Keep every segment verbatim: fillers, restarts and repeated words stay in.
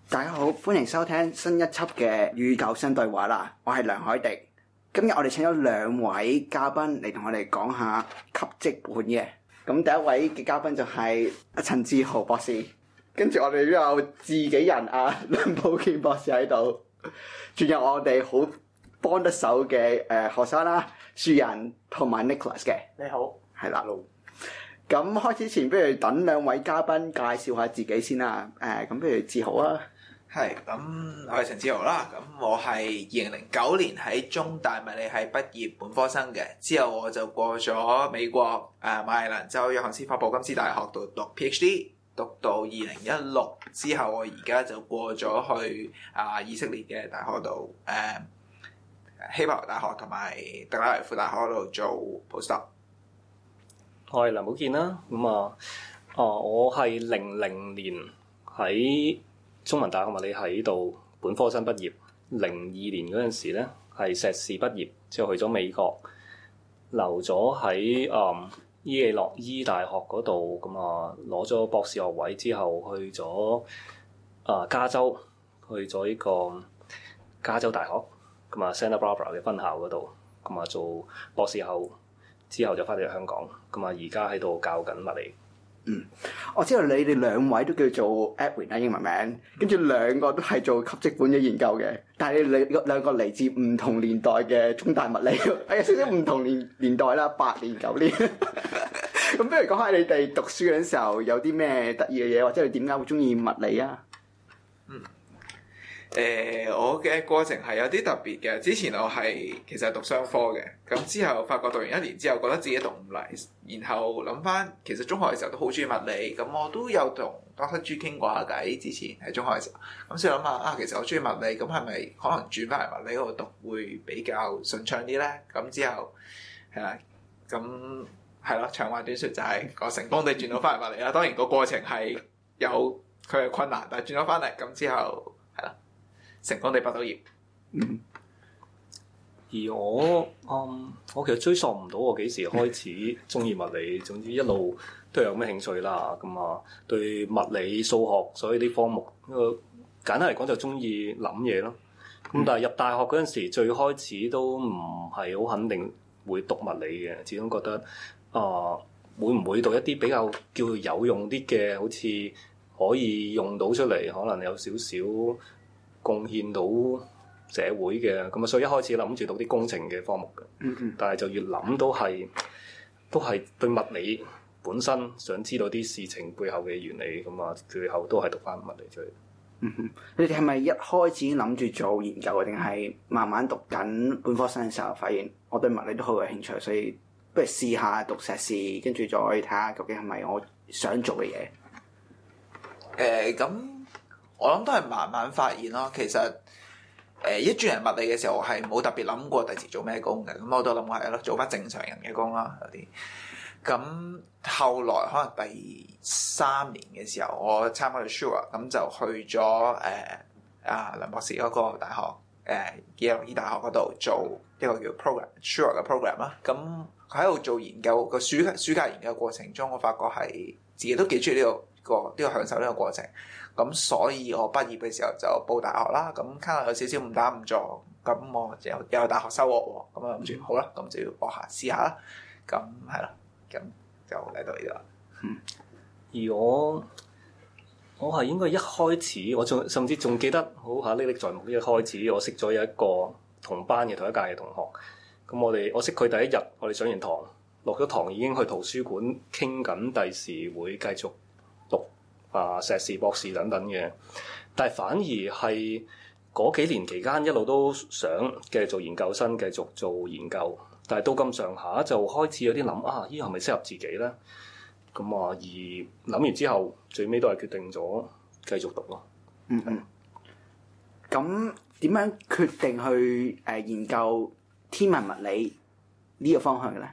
大家好，歡迎收聽新一輯嘅與舊生對話啦。我係梁凱迪，今日我哋請咗兩位嘉賓嚟同我哋講下吸積本嘅。咁第一位嘅嘉賓就係阿陳志豪博士，跟住我哋都有自己人啊梁寶健博士喺度，仲有我哋好幫得手嘅誒學生啦，樹仁同埋 Nicholas 嘅。 你好， 係啦。咁開始前，不如等兩位嘉賓介紹下自己先啦。誒、呃，咁不如志豪啊。 係咁，我係陳志豪啦。咁我係二零零九年喺中大物理系畢業本科生嘅，之後我就過咗美國誒馬里蘭州約翰斯霍普金斯大學度讀 PhD， 讀到二零一六之後，我而家就過咗去啊、呃、以色列嘅大學度誒、呃、希伯來大學同埋特拉維夫大學度做 postdoc。 我係梁寶健啦。咁啊，啊我係零零年喺中文大學物理系度本科生畢業，零二年嗰陣時咧係碩士畢業，之後去咗美國，留咗喺誒伊利諾伊大學嗰度，咁啊攞咗博士學位之後去咗啊加州，去咗呢個加州大學，咁啊 Santa Barbara 嘅分校嗰度，咁啊做博士後，之後就翻嚟香港，咁啊而家喺度教緊物理。 嗯，我知道你哋兩位都叫做 Edwin 啦，英文名，跟住兩個都係做吸積本嘅研究嘅，但係你兩兩個嚟自唔同年代嘅中大物理，係有少少唔同年年代啦，八年九年。咁不如講下你哋讀書嗰陣時候有啲咩得意嘅嘢，或者你點解會中意物理啊？ 嗯。誒、呃，我嘅過程係有啲特別嘅。之前我係其實係讀商科嘅，咁之後發覺讀完一年之後，覺得自己讀唔嚟，然後諗翻其實中學嘅時候都好中意物理，咁我都有同 Doctor G 傾過下偈。之前喺中學嘅時候，咁所以諗下啊，其實我中意物理，咁係咪可能轉翻嚟物理嗰度讀會比較順暢啲咧？咁之後係啦，咁係咯，長話短説就係、是、我成功地轉到翻嚟物理啦。當然個過程係有佢嘅困難，但係轉咗翻嚟咁之後係啦。成功地畢到業。 嗯，而我嗯，我其實追溯唔到我幾時開始中意物理，總之一路都有咩興趣啦。咁啊，對物理、數學所有啲科目，誒簡單嚟講就中意諗嘢咯。咁但係入大學嗰陣時，最開始都唔係好肯定會讀物理嘅，始終覺得啊、呃，會唔會讀一啲比較叫有用啲嘅，好似可以用到出嚟，可能有少少貢獻到社會嘅，咁啊，所以一開始諗住讀啲工程嘅科目嘅， 嗯嗯， 但係就越諗都係都係對物理本身想知道啲事情背後嘅原理，咁啊，最後都係讀翻物理出嚟。 嗯哼，你哋係咪一開始諗住做研究，定係慢慢讀緊本科生嘅時候，發現我對物理都好有興趣，所以不如試下讀碩士，跟住再睇下究竟係咪我想做嘅嘢？ 誒、呃，咁。我諗都係慢慢發現咯。其實誒、呃、一轉人物理嘅時候，我係冇特別諗過第時做咩工嘅。咁我都諗過係咯，做翻正常人嘅工啦。有啲咁後來可能第三年嘅時候，我參加咗 Sure， 咁就去咗誒啊梁博士嗰個大學誒耶魯伊大學嗰度做一個叫 program Sure 嘅 program 啦。咁喺度做研究個暑暑假研究過程中，我發覺係自己都幾中意呢個個呢、這個享受呢個過程。咁所以我畢業嘅時候就報大學啦，咁卡能有少少誤打誤撞，咁我就有大學收我喎，咁啊諗住好啦，咁就要搏下試下啦，咁係啦，咁就嚟到呢度啦。 嗯，而我我係應該一開始，我仲甚至仲記得好下歷歷在目。一開始我識咗有一個同班嘅同一屆嘅同學，咁我哋我識佢第一日，我哋上完堂落咗堂已經去圖書館傾緊，第時會繼續讀啊碩士、博士等等嘅，但係反而係嗰幾年期間一路都想繼續做研究生，繼續做研究，但係到咁上下就開始有啲諗啊，呢個係咪適合自己咧？咁啊，而諗完之後，最尾都係決定咗繼續讀咯。 嗯嗯。咁點樣決定去誒、呃、研究天文物理呢個方向嘅咧？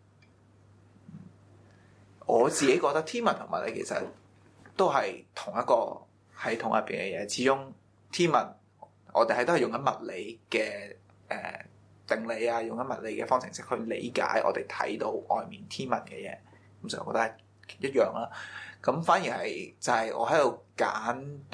我自己覺得天文同物理其實都係同一個系統入邊嘅嘢，始終天文我哋係都係用緊物理嘅誒、呃、定理啊，用緊物理嘅方程式去理解我哋睇到外面天文嘅嘢，咁所以我覺得係一樣啦。咁反而係就係我喺度揀讀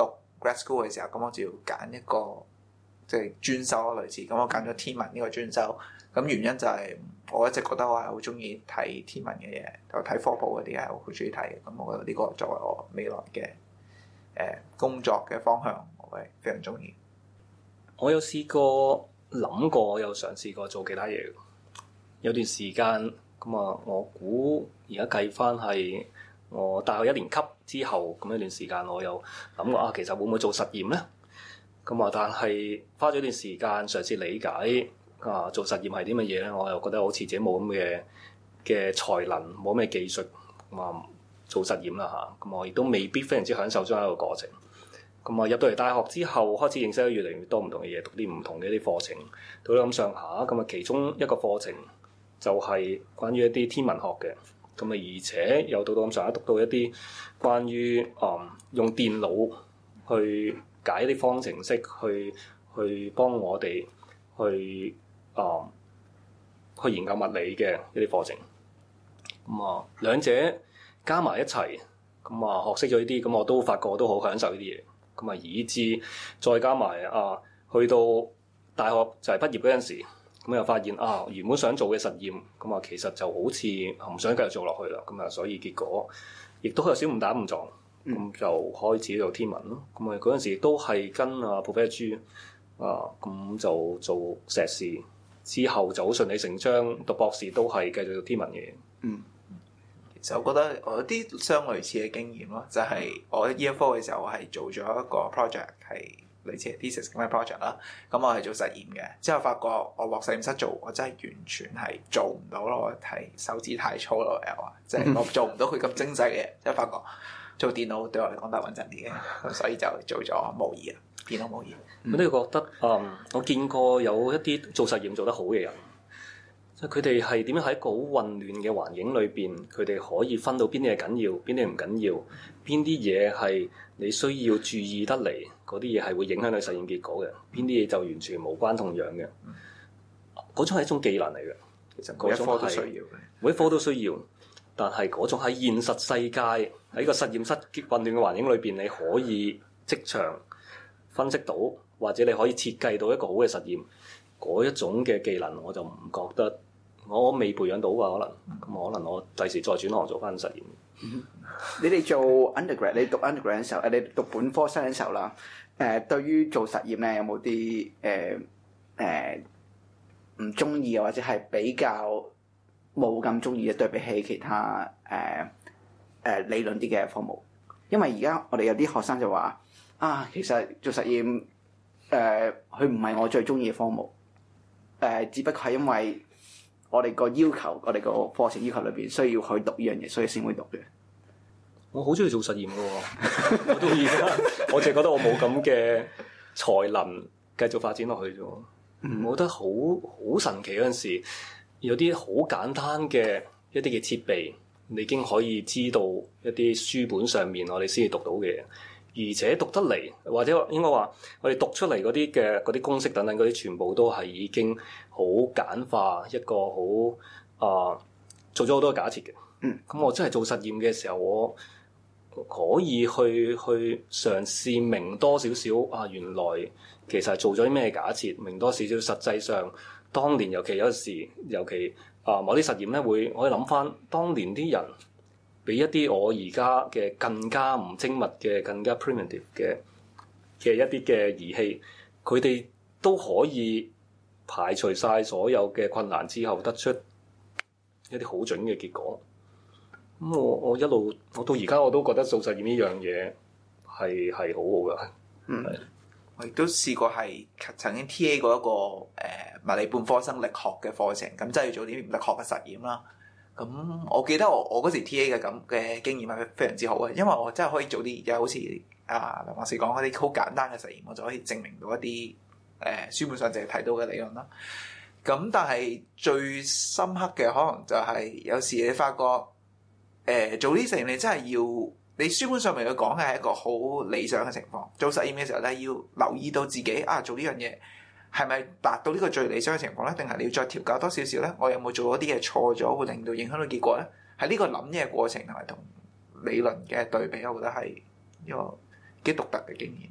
grad school 嘅時候，咁我就要揀一個即係專修咯，類似咁我揀咗天文呢個專修。咁原因就係我一直覺得我係好中意睇天文嘅嘢，就睇科普嗰啲係我好中意睇嘅。咁我覺得呢個作為我未來嘅誒、呃、工作嘅方向，我係非常中意。 我有試過諗過，我有嘗試過做其他嘢。有段時間咁啊，我估而家計翻係我大學一年級之後咁一段時間，我有諗過啊，其實會唔會做實驗咧？咁啊，但係花咗段時間嘗試理解啊，做實驗係啲乜嘢咧？我又覺得好似自己冇咁嘅嘅才能，冇咩技術咁啊，做實驗啦嚇。咁我亦都未必非常之享受咗一個過程。咁啊，入到嚟大學之後，開始認識咗越嚟越多唔同嘅嘢，讀啲唔同嘅一啲課程，到咗咁上下。咁啊，其中一個課程就係關於一啲天文學嘅。咁啊，而且又到到咁上下，讀到一啲關於啊、嗯、用電腦去解一啲方程式，去去幫我哋去啊、嗯、去研究物理嘅一啲課程。咁啊，兩者加埋一齊，咁啊學識咗呢啲，咁我都發覺我都好享受呢啲嘢。咁啊，以至再加埋啊，去到大學就係畢業嗰陣時，咁又發現啊，原本想做嘅實驗，咁啊其實就好似唔想繼續做落去啦。咁啊，所以結果亦都有少誤打誤撞，咁、嗯、就開始做天文咯。咁啊嗰陣時都係跟啊 Professor 啊，咁就做碩士，之後就好順理成章讀博士都係繼續做天文嘅嘢。 嗯。其實我覺得我有啲相類似嘅經驗咯，就係、是、我 year four 嘅時候，我係做咗一個 project 係類似 thesis 咁嘅 project 啦。咁我係做實驗嘅，之後發覺我落實驗室做，我真係完全係做唔到咯，我係手指太粗咯，又話即係我做唔到佢咁精細嘅嘢。之後發覺做電腦對我嚟講都係穩陣啲嘅，所以就做咗模擬啦，電腦模擬。 我都覺得嗯，我見過有一啲做實驗做得好嘅人。即係佢哋係點樣喺一個好混亂嘅環境裏邊，佢哋可以分到邊啲係緊要，邊啲唔緊要，邊啲嘢係你需要注意得嚟，嗰啲嘢係會影響你實驗結果嘅，邊啲嘢就完全無關痛癢嘅。嗰種係一種技能嚟嘅，其實嗰種係每一科都需要嘅，每一科都需要。但係嗰種喺現實世界喺個實驗室混亂嘅環境裏邊，你可以即場分析到，或者你可以設計到一個好嘅實驗，嗰一種嘅技能我就唔覺得。我未培養到㗎，可能咁可能我第時再轉行做翻實驗。 你哋做 undergrad，你讀 undergrad 嘅時候，誒你讀本科生嘅時候啦，誒、呃、對於做實驗咧有冇啲誒誒唔中意啊，或者係比較冇咁中意嘅對比起其他誒誒、呃呃、理論啲嘅科目？因為而家我哋有啲學生就話啊，其實做實驗誒佢唔係我最中意嘅科目，誒、呃、只不過係因為我哋個要求，我哋個課程要求裏邊需要去讀呢樣嘢，所以先會讀嘅。 我好中意做實驗嘅喎，我都而家我淨係覺得我冇咁嘅才能繼續發展落去啫。嗯、我覺得好好神奇嗰陣時，有啲好簡單嘅一啲嘅設備，你已經可以知道一啲書本上面我哋先至讀到嘅嘢。而且讀得嚟，或者應該話，我哋讀出嚟嗰啲嘅嗰啲公式等等嗰啲，全部都係已經好簡化一個好啊、呃，做咗好多假設嘅。嗯，咁我真係做實驗嘅時候，我可以去去嘗試明多少少啊，原來其實係做咗啲咩假設，明多少少實際上當年，尤其有時，尤其啊、呃、某啲實驗咧，會我可以諗翻當年啲人。俾一啲我而家嘅更加唔精密嘅、更加 primitive 嘅嘅一啲嘅儀器，佢哋都可以排除晒所有嘅困難之後，得出一啲好準嘅結果。咁我我一路我到而家我都覺得做實驗呢樣嘢係係好好㗎。 嗯，是我亦都試過係曾經 T A 過一個誒、呃、物理半科生力學嘅課程，咁即係要做啲力學嘅實驗啦。咁我記得我我嗰時 T A 嘅咁嘅經驗係非常之好嘅，因為我真係可以做啲又好似啊梁博士講嗰啲好簡單嘅實驗，我就可以證明到一啲誒、呃、書本上淨係睇到嘅理論啦。咁但係最深刻嘅可能就係有時你發覺誒、呃、做呢啲實驗你真係要你書本上面佢講嘅係一個好理想嘅情況，做實驗嘅時候咧要留意到自己啊做呢樣嘢。係咪達到呢個最理想嘅情況咧？定係你要再調教多少少咧？我有冇做咗啲嘢錯咗，會令到影響到結果咧？喺呢個諗嘢過程同埋同理論嘅對比，我覺得係一個幾獨特嘅經驗。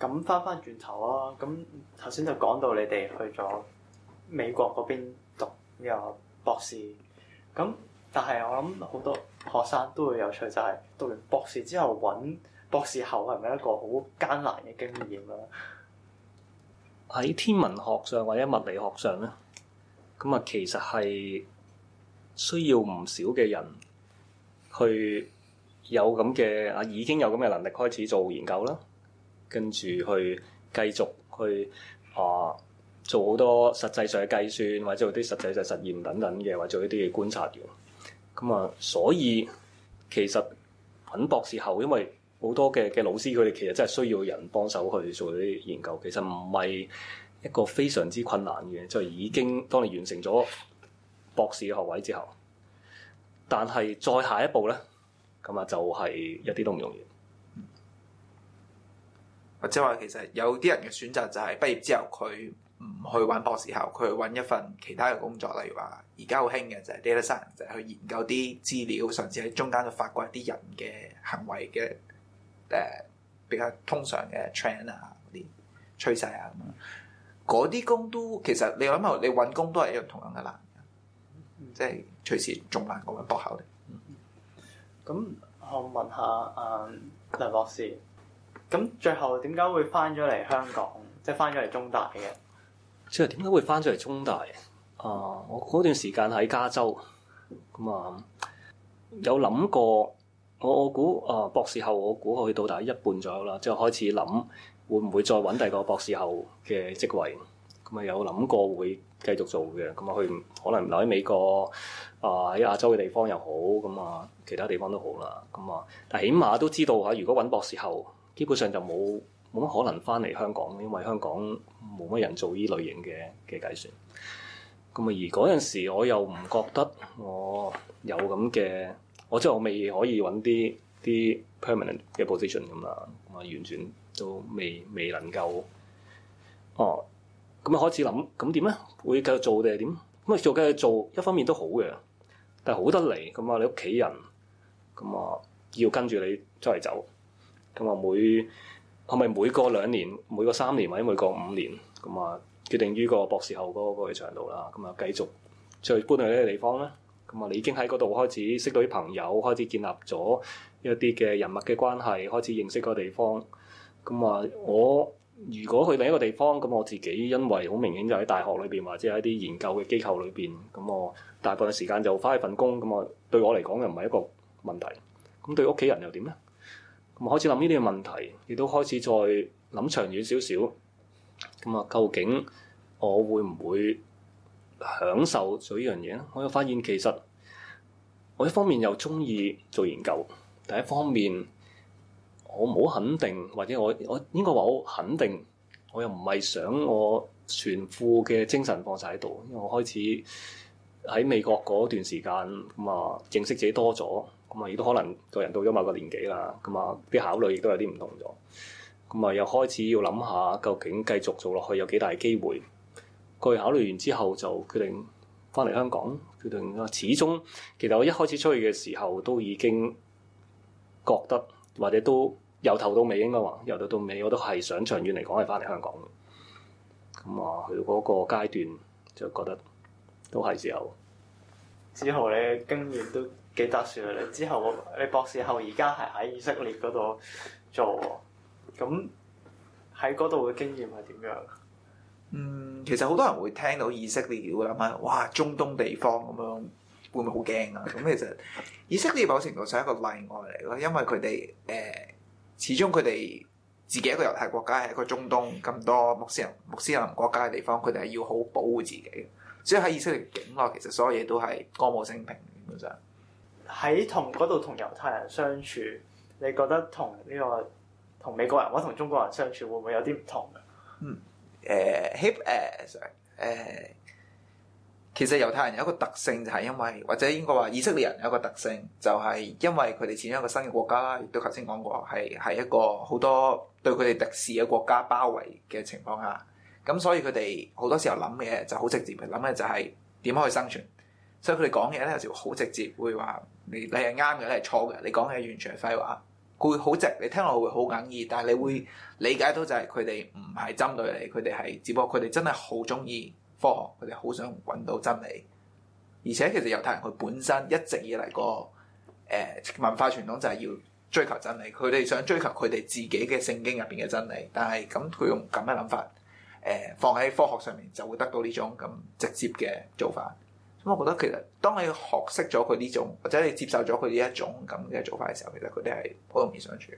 咁翻翻轉頭啊，咁頭先就講到你哋去咗美國嗰邊讀呢個博士，咁但係我諗好多學生都會有趣，就係讀完博士之後揾博士後係咪一個好艱難嘅經驗啊？ 喺天文學上或者物理學上咧，咁啊其實係需要唔少嘅人去有咁嘅啊已經有咁嘅能力開始做研究啦，跟住去繼續去啊做好多實際上嘅計算，或者做啲實際上實驗等等嘅，或者做一啲嘅觀察嘅。咁啊，所以其實揾博士後，因為好多嘅嘅老師佢哋其實真係需要人幫手去做啲研究，其實唔係一個非常之困難嘅，就係已經當你完成咗博士嘅學位之後，但係再下一步咧，咁啊就係一啲都唔容易。 或者話其實有啲人嘅選擇就係畢業之後佢唔去揾博士後，佢去揾一份其他嘅工作，例如話而家好興嘅就係 data science，就係去研究啲資料，甚至喺中間度發掘一啲人嘅行為嘅誒、呃、比較通常嘅 trend 啊嗰啲趨勢啊咁樣。嗰啲工都其實你諗下，你揾工都係一樣同樣嘅難嘅，嗯、即係隨時仲難過揾博後。 咁我問下啊、嗯、梁博士，咁最後點解會翻咗嚟香港，即係翻咗嚟中大嘅？ 即係點解會翻咗嚟中大？啊，我嗰段時間喺加州，咁啊有諗過，我我估啊博士後我估去到大概一半左右啦，之後開始諗會唔會再揾第二個博士後嘅職位，咁啊有諗過會繼續做嘅，咁啊去可能留喺美國啊喺亞洲嘅地方又好，咁啊其他地方都好啦，咁啊但係起碼都知道嚇，如果揾博士後，基本上就冇冇乜可能翻嚟香港，因為香港冇乜人做呢類型嘅嘅計算。咁啊，而嗰陣時我又唔覺得我有咁嘅，我即係我未可以揾啲啲 permanent 嘅 position 咁啦，咁啊完全都未未能夠。哦，咁啊開始諗，咁點咧？會繼續做定係點？咁啊做繼續做，一方面都好嘅，但係好得嚟，咁啊你屋企人，咁啊要跟住你出嚟走。咁啊，每係咪每個兩年、每個三年或者每個五年咁啊，決定於個博士後嗰個長度啦。咁啊，繼續再搬去呢個地方咧。咁啊，你已經喺嗰度開始識到啲朋友，開始建立咗一啲嘅人脈嘅關係，開始認識個地方。咁啊，我如果去另一個地方，咁我自己因為好明顯就喺大學裏邊或者喺啲研究嘅機構裏邊，咁我大部分時間就翻去份工。咁啊，對我嚟講又唔係一個問題。咁對屋企人又點咧？咁開始諗呢啲嘅問題，亦都開始再諗長遠少少。咁啊，究竟我會唔會享受做呢樣嘢咧？我又發現其實我一方面又中意做研究，第一方面我唔好肯定，或者我我應該話我肯定，我又唔係想我全副嘅精神放晒喺度，因為我開始喺美國嗰段時間咁啊，認識自己多咗。咁啊，亦都可能個人到咗某個年紀啦，咁啊啲考慮亦都有啲唔同咗。咁啊，又開始要諗下究竟繼續做落去有幾大機會。佢考慮完之後就決定翻嚟香港，決定啊，始終其實我一開始出去嘅時候都已經覺得，或者都由頭到尾應該話由頭到尾我都係想長遠嚟講係翻嚟香港嘅。咁啊，去到嗰個階段就覺得都係時候。 之後你經驗都幾特殊啊！你之後你博士後而家係喺以色列嗰度做，咁喺嗰度嘅經驗係點樣？ 嗯，其實好多人會聽到以色列會諗下，哇，中東地方咁樣會唔會好驚啊？咁其實以色列某程度上係一個例外嚟咯，因為佢哋誒始終佢哋自己一個猶太國家係一個中東咁多穆斯林穆斯林國家嘅地方，佢哋係要好保護自己，所以喺以色列境內其實所有嘢都係歌舞升平，基本上。喺同嗰度同猶太人相處，你覺得同呢、這個同美國人或者同中國人相處會唔會有啲唔同嘅？ 嗯，誒希誒誒，其實猶太人有一個特性就係因為，或者應該話以色列人有一個特性，就係因為佢哋始終一個新嘅國家啦，亦都頭先講過係係一個好多對佢哋敵視嘅國家包圍嘅情況下，咁所以佢哋好多時候諗嘅就好直接嘅，諗嘅就係點樣去生存。所以佢哋講嘢咧有時好直接，會話你你係啱嘅，你係錯嘅，你講嘅完全係廢話。 佢會好直，你聽落會好哽耳，但係你會理解到就係佢哋唔係針對你，佢哋係只不過佢哋真係好中意科學，佢哋好想揾到真理。而且其實猶太人佢本身一直以嚟個誒文化傳統就係要追求真理，佢哋想追求佢哋自己嘅聖經入邊嘅真理，但係咁佢用咁嘅諗法誒、呃、放喺科學上面就會得到呢種咁直接嘅做法。咁我覺得其實當你學識咗佢呢種，或者你接受咗佢呢一種咁嘅做法嘅時候，其實佢哋係好容易相處。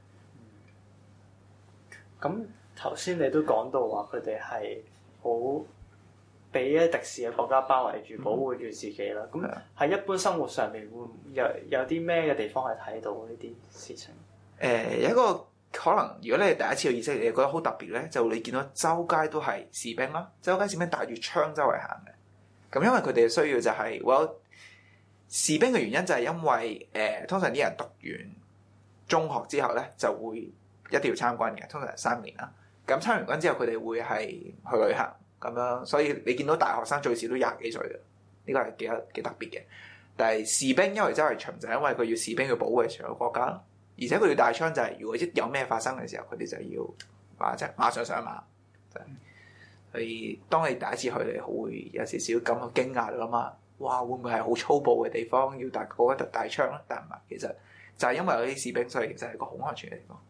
咁頭先你都講到話佢哋係好俾一敵視嘅國家包圍住、保護住自己啦。咁喺、嗯、一般生活上面會有有啲咩嘅地方係睇到呢啲事情？ 誒、呃、有一個可能，如果你係第一次去以色列，你覺得好特別咧，就你見到周街都係士兵啦，周街士兵帶住槍周圍行嘅。咁因為佢哋嘅需要就係、是，我士兵嘅原因就係因為誒、呃，通常啲人讀完中學之後咧，就會一定要參軍嘅，通常係三年啦。咁參完軍之後，佢哋會係去旅行咁樣，所以你見到大學生最少都廿幾歲嘅，呢、這個係幾特幾特別嘅。但係士兵因為周圍巡就係因為佢要士兵要保護成個國家，而且佢要帶槍就係、是、如果一有咩發生嘅時候，佢哋就要話即係馬上上馬。就是所以當你第一次去，你會有少少咁嘅驚訝啦嘛。哇，會唔會係好粗暴嘅地方要大嗰一大槍咧？但唔係，其實就係因為有啲士兵，所以其實係一個好安全嘅地方。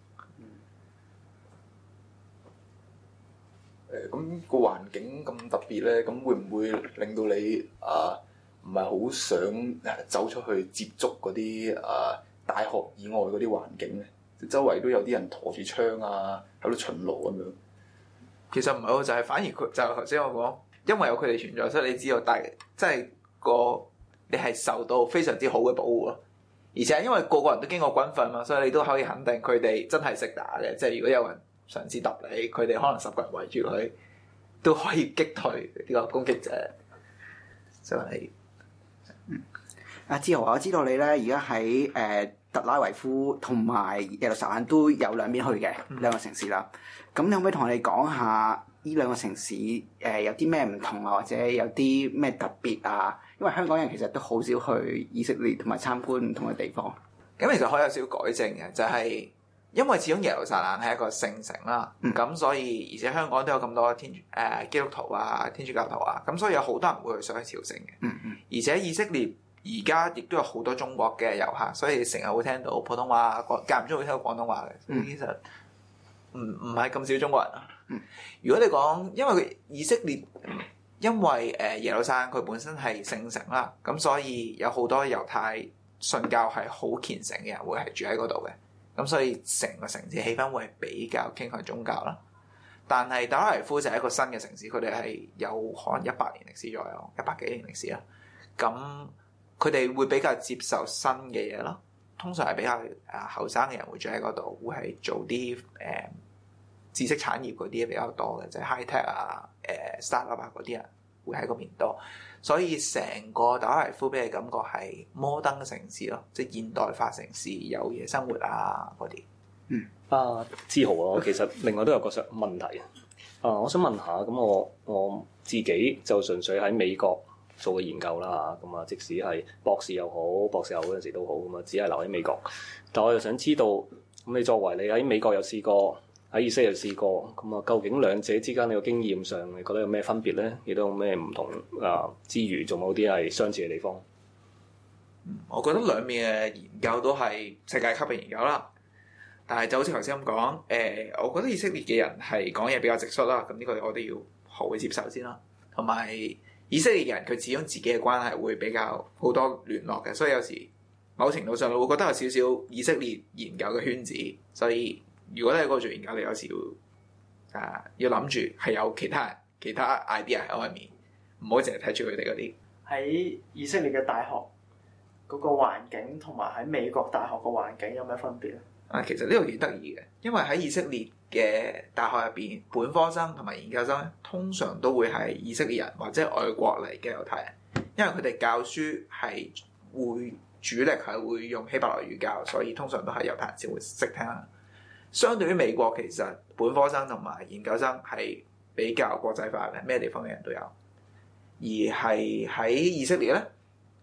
誒，咁個環境咁特別咧，咁會唔會令到你啊唔係好想誒走出去接觸嗰啲啊大學以外嗰啲環境咧？周圍都有啲人攞住槍啊，喺度巡邏咁樣。 其實唔係喎，就係、是、反而佢就頭先我講，因為有佢哋存在，所以你知道大即係個你係受到非常之好嘅保護咯。而且因為個個人都經過軍訓嘛，所以你都可以肯定佢哋真係識打嘅。即係如果有人嘗試揼你，佢哋可能十個人圍住佢，都可以擊退呢個攻擊者。就係、是， 嗯，阿志豪，我知道你咧而家喺誒特拉維夫同埋耶路撒冷都有兩邊去嘅、嗯、兩個城市啦。咁你可唔可以同我哋講下呢兩個城市誒、呃、有啲咩唔同啊，或者有啲咩特別啊？因為香港人其實都好少去以色列同埋參觀唔同嘅地方。 咁其實可以有少少改正嘅，就係、是、因為始終耶路撒冷係一個聖城啦，咁、嗯、所以而且香港都有咁多天主誒、呃、基督徒啊、天主教徒啊，咁所以有好多人會去上去朝聖嘅。 嗯嗯。 而且以色列而家亦都有好多中國嘅遊客，所以成日會聽到普通話，間唔中會聽到廣東話嘅。嗯、其實唔唔係咁少中國人啊。 嗯、 如果你講，因為佢以色列，因為誒、呃、耶路撒冷佢本身係聖城啦，咁所以有好多猶太信教係好虔誠嘅人會係住喺嗰度嘅，咁所以成個城市氣氛會係比較傾向宗教啦。但係特拉維夫就係一個新嘅城市，佢哋係有可能一百年歷史左右，一百幾年歷史啦。咁佢哋會比較接受新嘅嘢咯。通常係比較誒後生嘅人會住喺嗰度，會係做啲誒、呃、知識產業嗰啲比較多嘅，就係、是、high tech 啊、誒、呃、startup 啊嗰啲人會喺嗰邊多，所以成個特拉維夫俾你感覺係摩登嘅城市咯，即係現代化城市，有夜生活啊嗰啲。 嗯， 啊，志豪啊，其實另外都有個想問題啊，我想問下，咁我我自己就純粹喺美國做嘅研究啦嚇，咁啊，即使係博士又好，博士後嗰陣時都好，咁啊，只係留喺美國。但我又想知道，咁你作為你喺美國有試過，喺以色列試過，咁啊，究竟兩者之間你個經驗上，你覺得有咩分別咧？亦都有咩唔同啊？之餘，仲有啲係相似嘅地方？ 嗯，我覺得兩面嘅研究都係世界級嘅研究啦。但係就好似頭先咁講，誒、呃，我覺得以色列嘅人係講嘢比較直率啦。咁呢個我哋要學會接受先啦，同埋。以色列人佢始終自己嘅關係會比較好多聯絡嘅，所以有時某程度上你會覺得有少少以色列研究嘅圈子。所以如果你喺嗰度做研究，你有時要啊要諗住係有其他人、其他 idea 喺外面，唔好淨係睇住佢哋嗰啲。 喺以色列嘅大學嗰個環境同埋喺美國大學個環境有咩分別咧？ 啊，其實呢個幾得意嘅，因為喺以色列嘅大學入邊，本科生同埋研究生咧，通常都會係以色列人或者外國嚟嘅猶太人，因為佢哋教書係會主力係會用希伯來語教，所以通常都係猶太人先會識聽啦。相對於美國，其實本科生同埋研究生係比較國際化嘅，咩地方嘅人都有。而係喺以色列咧，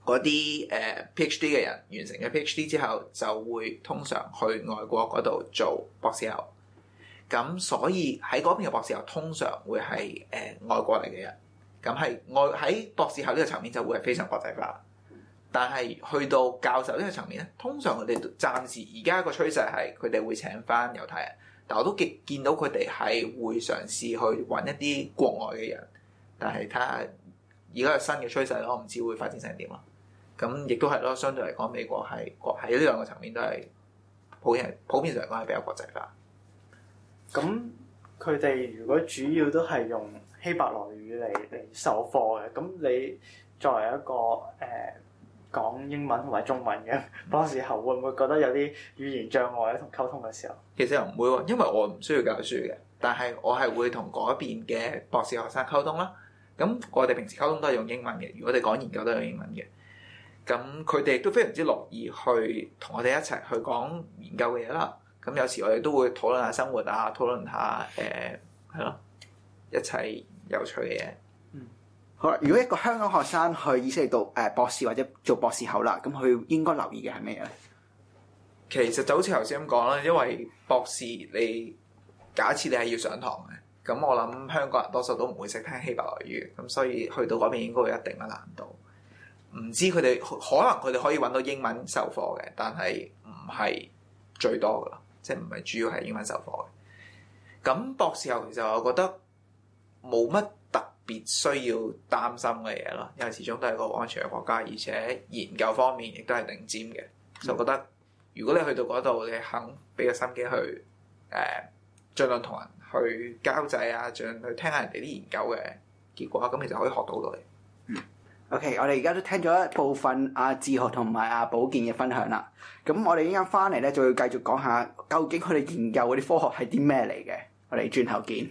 嗰啲誒 PhD 嘅人完成咗 PhD 之後，就會通常去外國嗰度做博士後。咁所以喺嗰邊嘅博士後通常會係誒、呃、外國嚟嘅人。咁係外喺博士後呢個層面就會係非常國際化。但係去到教授呢個層面咧，通常佢哋暫時而家個趨勢係佢哋會請翻猶太人。但我都見見到佢哋係會嘗試去揾一啲國外嘅人。但係睇下而家係新嘅趨勢咯，我唔知會發展成點咯。咁亦都係咯，相對嚟講，美國係國喺呢兩個層面都係普遍普遍上嚟講係比較國際化。 咁佢哋如果主要都係用希伯來語嚟嚟授課嘅，咁你作為一個誒、呃、講英文同埋中文嘅博士後，會唔會覺得有啲語言障礙咧？同溝通嘅時候， 其實又唔會喎，因為我唔需要教書嘅，但係我係會同嗰邊嘅博士學生溝通啦。咁我哋平時溝通都係用英文嘅，如果我哋講研究都係用英文嘅。咁佢哋都非常之樂意去同我哋一齊去講研究嘅嘢啦。咁有時我哋都會討論下生活啊，討論下誒係咯一切有趣嘅嘢。 嗯，好啦，如果一個香港學生去以色列讀誒博士或者做博士後啦，咁佢應該留意嘅係咩咧？ 其實就好似頭先咁講啦，因為博士你假設你係要上堂嘅，咁我諗香港人多數都唔會識聽希伯來語，咁所以去到嗰邊應該會有一定嘅難度。唔知佢哋可能佢哋可以揾到英文授課嘅，但係唔係最多噶啦，即係唔係主要係英文授課嘅。咁博士後其實我覺得冇乜特別需要擔心嘅嘢咯，因為始終都係個安全嘅國家，而且研究方面亦都係頂尖嘅，所以我覺得如果你去到嗰度，你肯俾個心機去誒、呃，盡量同人去交際啊，盡量去聽下人哋啲研究嘅結果，咁其實可以學到到嘅。 嗯。OK，我哋而家都聽咗一部分阿志豪同埋阿寶健嘅分享啦。咁我哋依家翻嚟咧，就要繼續講下究竟佢哋研究嗰啲科學係啲咩嚟嘅。我哋轉頭見。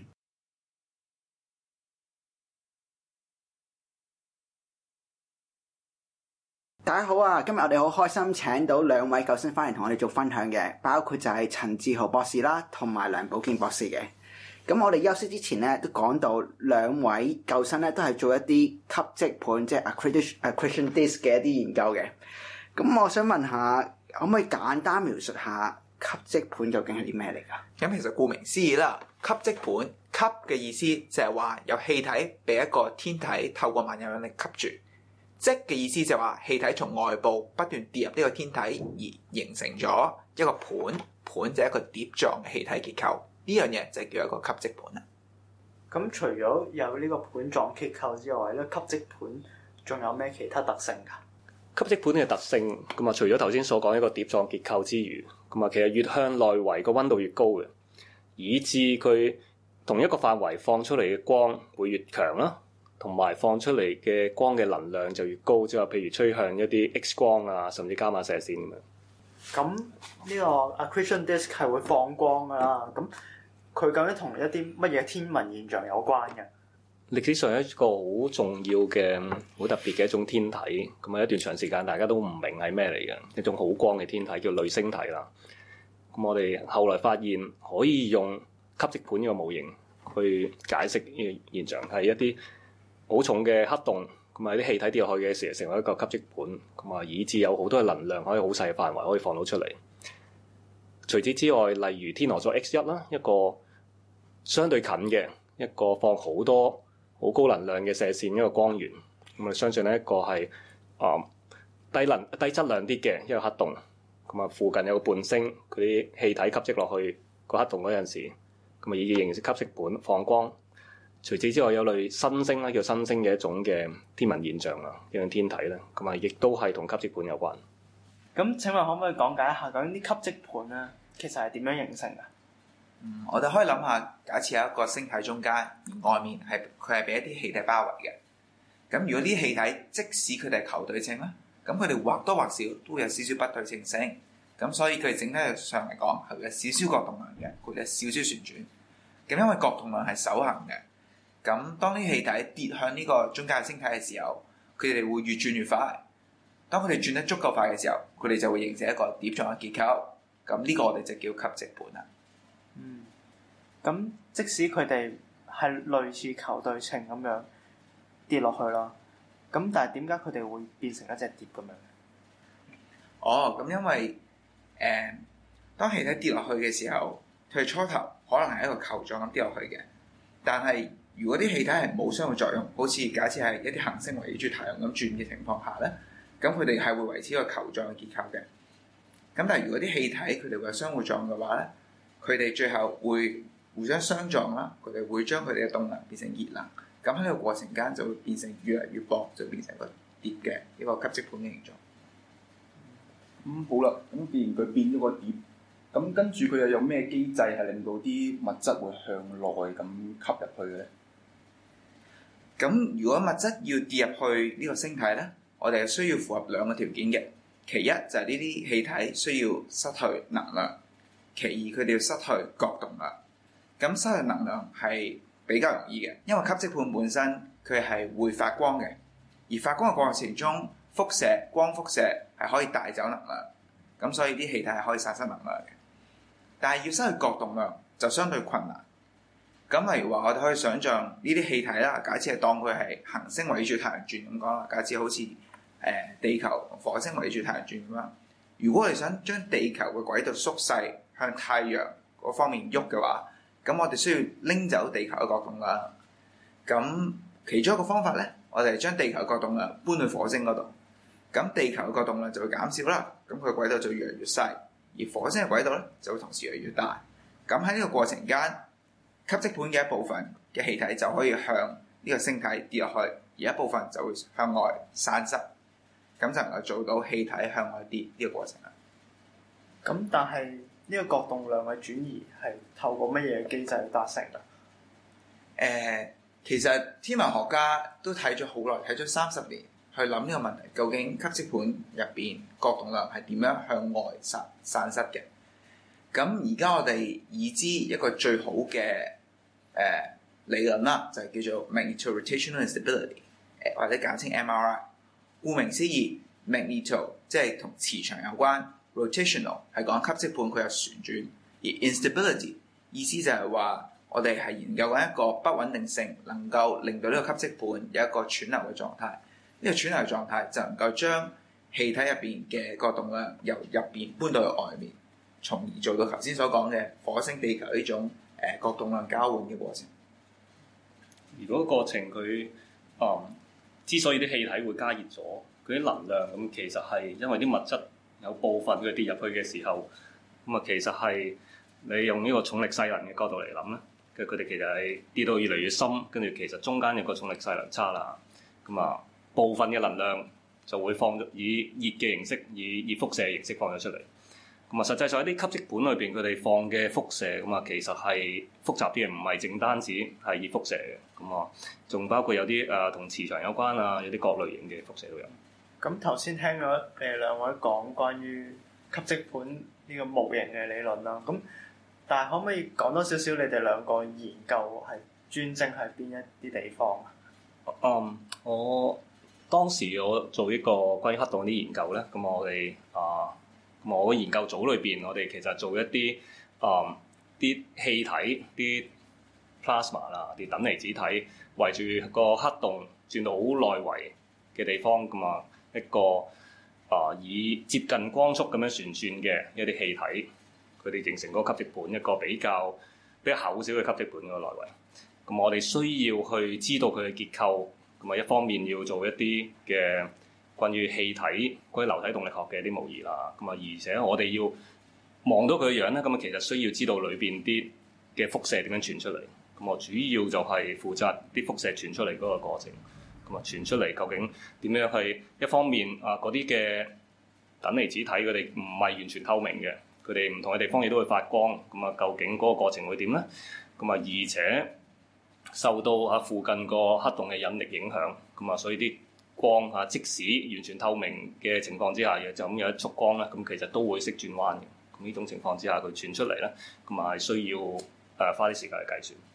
大家好啊！今日我哋好開心請到兩位救生翻嚟同我哋做分享嘅，包括就係陳志豪博士啦，同埋梁寶健博士嘅。咁我哋休息之前咧，都講到兩位救生咧都係做一啲吸積盤，即係 accretion accretion disk 嘅一啲研究嘅。咁我想問下，可唔可以簡單描述下吸積盤究竟係啲咩嚟㗎？ 咁其實顧名思義啦，吸積盤吸嘅意思就係話有氣體被一個天體透過萬有引力吸住，積嘅意思就係話氣體從外部不斷跌入呢個天體而形成咗一個盤，盤就係一個碟狀嘅氣體結構。呢樣嘢就叫一個吸積盤啦。 咁除咗有呢個盤狀結構之外咧，吸積盤仲有咩其他特性㗎？ 吸積盤嘅特性咁啊，除咗頭先所講一個碟狀結構之餘，咁啊，其實越向內圍個溫度越高嘅，以致佢同一個範圍放出嚟嘅光會越強啦，同埋放出嚟嘅光嘅能量就越高，即係譬如吹向一啲 X 光啊，甚至伽馬射線咁樣。咁呢個 accretion disk 係會放光㗎啦，咁佢究竟同一啲乜嘢天文現象有關嘅？ 歷史上一個好重要嘅、好特別嘅一種天體，咁啊一段長時間大家都唔明係咩嚟嘅，一種好光嘅天體叫類星體啦。咁我哋後來發現可以用吸積盤呢個模型去解釋呢個現象，係一啲好重嘅黑洞，咁啊啲氣體跌落去嘅時候成為一個吸積盤，咁啊以致有好多嘅能量可以好細嘅範圍可以放到出嚟。除此之外，例如天鵝座 X 一啦，一個相對近嘅一個放好多好高能量嘅射線一個光源，咁我哋相信呢一個係啊、呃、低能低質量啲嘅一個黑洞，咁啊附近有個伴星，佢啲氣體吸積落去個黑洞嗰陣時，咁啊以形成吸積盤放光。除此之外，有類新星啦，叫新星嘅一種嘅天文現象啦，一種天體咧，咁啊亦都係同吸積盤有關。 咁請問可唔可以講解一下究竟啲吸積盤咧，其實係點樣形成嘅？ 嗯，我哋可以諗下，假設有一個星體中間，而外面係佢係俾一啲氣體包圍嘅。咁如果啲氣體即使佢哋係球對稱啦，咁佢哋或多或少都會有少少不對稱性。咁所以佢哋整體上嚟講係會有少少角動量嘅，佢哋有少少旋轉。咁因為角動量係守恆嘅，咁當啲氣體跌向呢個中間嘅星體嘅時候，佢哋會越轉越快。當佢哋轉得足夠快嘅時候，佢哋就會形成一個碟狀嘅結構。咁呢個我哋就叫吸積盤啦。 嗯，咁即使佢哋係類似球對稱咁樣跌落去啦， 咁但係點解佢哋會變成一隻碟咁樣？ 哦，咁因為誒、呃，當氣體跌落去嘅時候，佢初頭可能係一個球狀咁跌落去嘅。但係如果啲氣體係冇相互作用，好似假設係一啲行星圍住太陽咁轉嘅情況下咧，咁佢哋係會維持一個球狀嘅結構嘅。咁但係如果啲氣體佢哋會有相互作用嘅話咧，佢哋最後會互相相撞啦，佢哋會將佢哋嘅動能變成熱能。咁喺呢個過程間就會變成越嚟越薄，就變成一個碟嘅一個吸積盤嘅形狀。 咁、嗯、好啦，咁既然佢變咗個碟，咁跟住佢又有咩機制係令到啲物質會向內咁吸入去嘅咧？ 咁如果物質要跌入去呢個星體咧，我哋係需要符合兩個條件嘅。其一就係呢啲氣體需要失去能量，其二佢哋要失去角動量。咁失去能量係比較容易嘅，因為吸積盤本身佢係會發光嘅，而發光嘅過程中輻射光輻射係可以帶走能量，咁所以啲氣體係可以產生能量嘅。但係要失去角動量就相對困難。咁例如話，我哋可以想像呢啲氣體啦，假設係當佢係行星圍住太陽轉咁講啦，假設好似誒地球同火星圍住太陽轉咁樣。如果我哋想將地球嘅軌道縮細向太陽嗰方面喐嘅話，咁我哋需要拎走地球嘅角動量。咁其中一個方法咧，我哋係將地球嘅角動量搬去火星嗰度。咁地球嘅角動量就會減少啦，咁佢軌道就越嚟越細，而火星嘅軌道咧就會同時越嚟越大。咁喺呢個過程間，吸積盤嘅一部分嘅氣體就可以向呢個星體跌落去，而一部分就會向外散失，咁就能夠做到氣體向外跌呢個過程啦。 咁但係呢個角動量嘅轉移係透過乜嘢機制達成㗎？誒、 呃，其實天文學家都睇咗好耐，睇咗三十年去諗呢個問題，究竟吸積盤入邊角動量係點樣向外散散失嘅？咁而家我哋已知一個最好嘅誒、呃、理論啦，就係叫做 Magneto-rotational instability， 誒或者簡稱 M R I。顧名思義 ，magneto 即係同磁場有關 ，rotational 係講吸積盤佢有旋轉，而 instability 意思就係話我哋係研究緊一個不穩定性，能夠令到呢個吸積盤有一個串流嘅狀態。呢、這個串流嘅狀態就能夠將氣體入邊嘅角動量由入邊搬到去外面。從而做到頭先所講嘅火星、地球呢種誒角動量交換嘅過程。 如果過程佢啊、嗯，之所以啲氣體會加熱咗，佢啲能量咁，其實係因為啲物質有部分佢跌入去嘅時候，咁啊其實係你用呢個重力勢能嘅角度嚟諗咧，其實佢哋其實係跌到越嚟越深，跟住其實中間有個重力勢能差啦，咁啊部分嘅能量就會放以熱嘅形式，以熱輻射嘅形式放咗出嚟。咁啊，實際上喺啲吸積盤裏邊，佢哋放嘅輻射咁啊，其實係複雜啲嘅，唔係淨單止係熱輻射嘅。咁啊，仲包括有啲誒同磁場有關啊，有啲各類型嘅輻射都有。 咁頭先聽咗你哋兩位講關於吸積盤呢個模型嘅理論啦，咁但係可唔可以講多少少你哋兩個研究係專精喺邊一啲地方啊？ 嗯，我當時我做呢個關於黑洞啲研究咧，咁我哋啊。我嘅研究組裏邊，我哋其實做一啲誒啲氣體、啲 plasma 啦、啲等離子體圍住個黑洞轉到好內圍嘅地方咁啊，一個啊、呃、以接近光速咁樣旋轉嘅一啲氣體，佢哋形成嗰個吸積盤，一個比較比較厚少嘅吸積盤個內圍。咁我哋需要去知道佢嘅結構，咁啊一方面要做一啲嘅關於氣體、關於流體動力學嘅一啲模擬啦，咁啊，而且我哋要望到佢嘅樣咧，咁啊，其實需要知道裏邊啲嘅輻射點樣傳出嚟。咁我主要就係負責啲輻射傳出嚟嗰個過程。咁啊，傳出嚟究竟點樣去？一方面啊，嗰啲嘅等離子體佢哋唔係完全透明嘅，佢哋唔同嘅地方亦都會發光。咁啊，究竟嗰個過程會點咧？咁啊，而且受到啊附近個黑洞嘅引力影響，咁啊，所以啲光啊，即使完全透明嘅情況之下，就咁有一束光咧，咁其實都會識轉彎嘅。咁呢種情況之下，佢傳出嚟咧，咁啊係需要誒、呃、花啲時間去計算。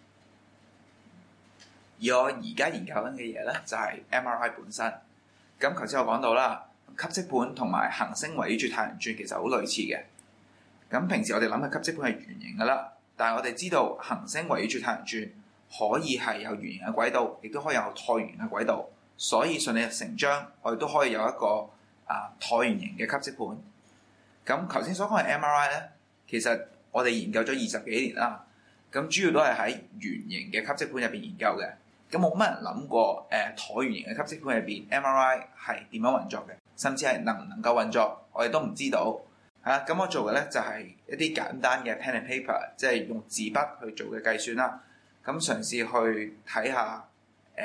而我而家研究緊嘅嘢咧，就係 M R I 本身。咁頭先我講到啦，吸積盤同埋行星圍住太陽轉其實好類似嘅。咁平時我哋諗嘅吸積盤係圓形噶啦，但係我哋知道行星圍住太陽轉可以係有圓形嘅軌道，亦都可以有橢圓形嘅軌道。 所以順理成章，我哋都可以有一個啊橢圓形嘅吸積盤。咁頭先所講嘅 M R I 咧，其實我哋研究咗二十幾年啦。咁主要都係喺圓形嘅吸積盤入邊研究嘅。咁冇乜人諗過誒橢圓形嘅吸積盤入邊 M R I 係點樣運作嘅，甚至係能唔能夠運作，我哋都唔知道。係啦，咁我做嘅咧就係一啲簡單嘅 pen and paper，即係用紙筆去做嘅計算啦。咁嘗試去睇下誒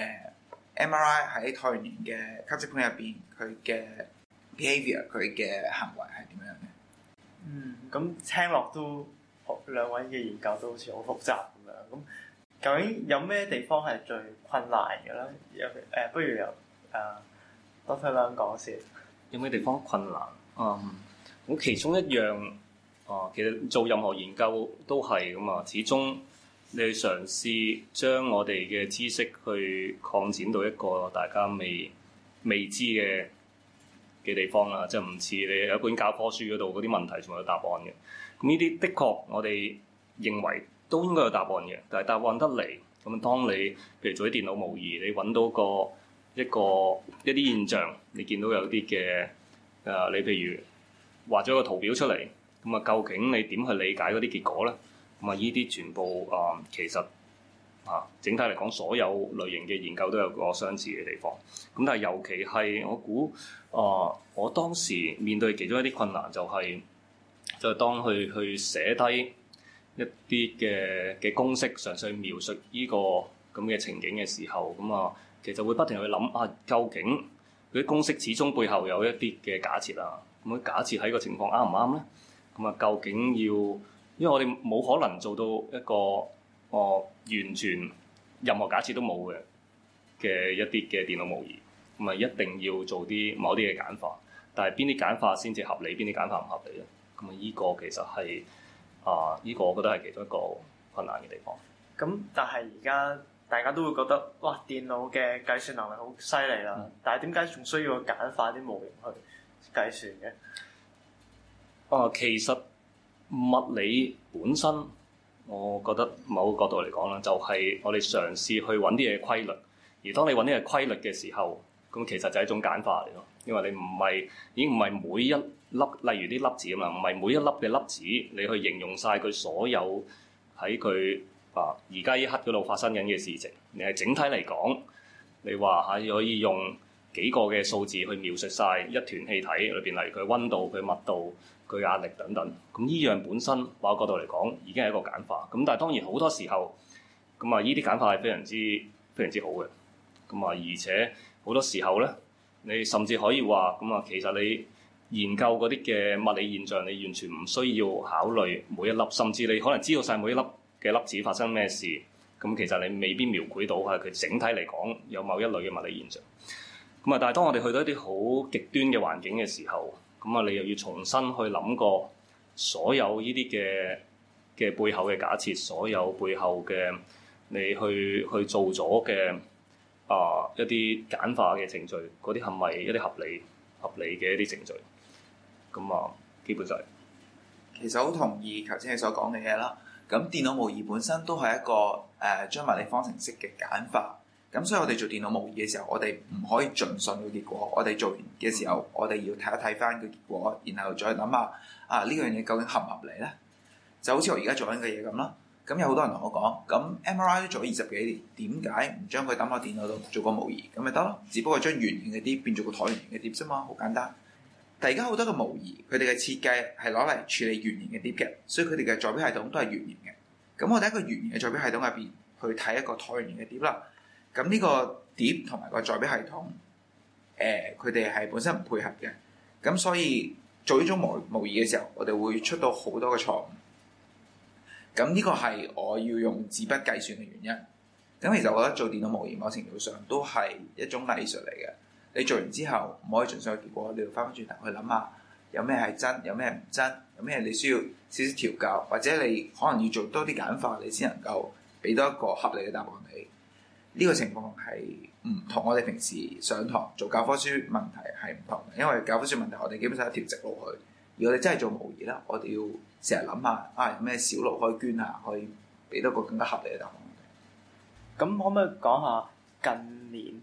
M R I 喺橢圓形嘅吸積盤入邊佢嘅 behaviour， 佢嘅行為係點樣嘅。 嗯，咁聽落都兩位嘅研究都好似好複雜咁樣。咁究竟有咩地方係最困難嘅咧？有誒、呃，不如由誒 Doctor Leung講先。 有咩地方困難？嗯，咁其中一樣啊，其實做任何研究都係咁啊，始終你去嘗試將我哋嘅知識去擴展到一個大家未未知嘅嘅地方啦，即係唔似你有一本教科書嗰度嗰啲問題仲有答案嘅。咁呢啲的確我哋認為都應該有答案嘅，但係答案得嚟咁，當你譬如做啲電腦模擬，你揾到個一個一啲現象，你見到有啲嘅誒，你譬如畫咗個圖表出嚟，咁啊究竟你點去理解嗰啲結果咧？咁啊呢啲全部啊、呃、其實啊整體嚟講，所有類型嘅研究都有個相似嘅地方。咁但係尤其係我估啊、呃，我當時面對其中一啲困難就係、是。就係當去去寫低一啲嘅嘅公式，嘗試描述呢個咁嘅情景嘅時候，咁啊，其實會不停去諗啊，究竟嗰啲公式始終背後有一啲嘅假設啊。咁假設喺個情況啱唔啱咧？咁啊，究竟要，因為我哋冇可能做到一個哦完全任何假設都冇嘅嘅一啲嘅電腦模擬，咁啊一定要做啲某啲嘅簡化。但係邊啲簡化先至合理，邊啲簡化唔合理咧？咁啊，依個其實係啊，依、這個我覺得係其中一個困難嘅地方。 咁但係而家大家都會覺得，哇！電腦嘅計算能力好犀利啦，嗯、但係點解仲需要簡化啲模型去計算嘅？ 啊，其實物理本身，我覺得某個角度嚟講啦，就係、是、我哋嘗試去揾啲嘢規律。而當你揾啲嘢規律嘅時候，咁其實就係一種簡化嚟咯。因為你唔係已經唔係每一粒，例如啲粒子咁啦，唔係每一粒嘅粒子，你去形容晒佢所有喺佢啊而家一刻嗰度發生緊嘅事情。你係整體嚟講，你話係可以用幾個嘅數字去描述晒一團氣體裏邊，例如佢溫度、佢密度、佢壓力等等。咁呢樣本身某個角度嚟講，已經係一個簡化。咁但係當然好多時候，咁啊呢啲簡化係非常之非常之好嘅。咁啊而且好多時候咧，你甚至可以話咁啊，其實你研究嗰啲嘅物理現象，你完全唔需要考慮每一粒，甚至你可能知道晒每一粒嘅粒子發生咩事。咁其實你未必描繪到係佢整體嚟講有某一類嘅物理現象。咁啊，但係當我哋去到一啲好極端嘅環境嘅時候，咁啊，你又要重新去諗過所有呢啲嘅嘅背後嘅假設，所有背後嘅你去去做咗嘅啊一啲簡化嘅程序，嗰啲係咪一啲合理合理嘅一啲程序？咁啊，基本上其實好同意頭先你所講嘅嘢啦。咁電腦模擬本身都係一個誒、呃、將物理方程式嘅簡化。咁所以我哋做電腦模擬嘅時候，我哋唔可以盡信個結果。我哋做完嘅時候，我哋要睇一睇翻個結果，然後再諗下啊呢樣嘢究竟合唔合理咧？就好似我而家做緊嘅嘢咁啦。咁有好多人同我講，咁 M R I 都做咗二十幾年，點解唔將佢抌落電腦度做個模擬咁咪得咯？只不過將圓形嘅碟變做個橢圓形嘅碟啫嘛，好簡單。但而家好多嘅模擬，佢哋嘅設計係攞嚟處理圓形嘅碟嘅，所以佢哋嘅坐標系統都係圓形嘅。咁我哋喺一個圓形嘅坐標系統入邊去睇一個橢圓形嘅碟啦。咁呢個碟同埋個坐標系統，誒佢哋係本身唔配合嘅。咁所以做呢種模模擬嘅時候，我哋會出到好多嘅錯誤。咁呢個係我要用紙筆計算嘅原因。咁其實我覺得做電腦模擬某程度上都係一種藝術嚟嘅。你做完之後唔可以盡信嘅結果，你要翻返轉頭去諗下有咩係真，有咩唔真，有咩你需要少少調教，或者你可能要做多啲簡化，你先能夠俾到一個合理嘅答案你。呢個情況係唔同我哋平時上堂做教科書問題係唔同嘅，因為教科書問題我哋基本上一條直路去，而我哋真係做模擬啦，我哋要成日諗下啊有咩小路可以捐下，可以俾到個更加合理嘅答案。 咁可唔可以講下近年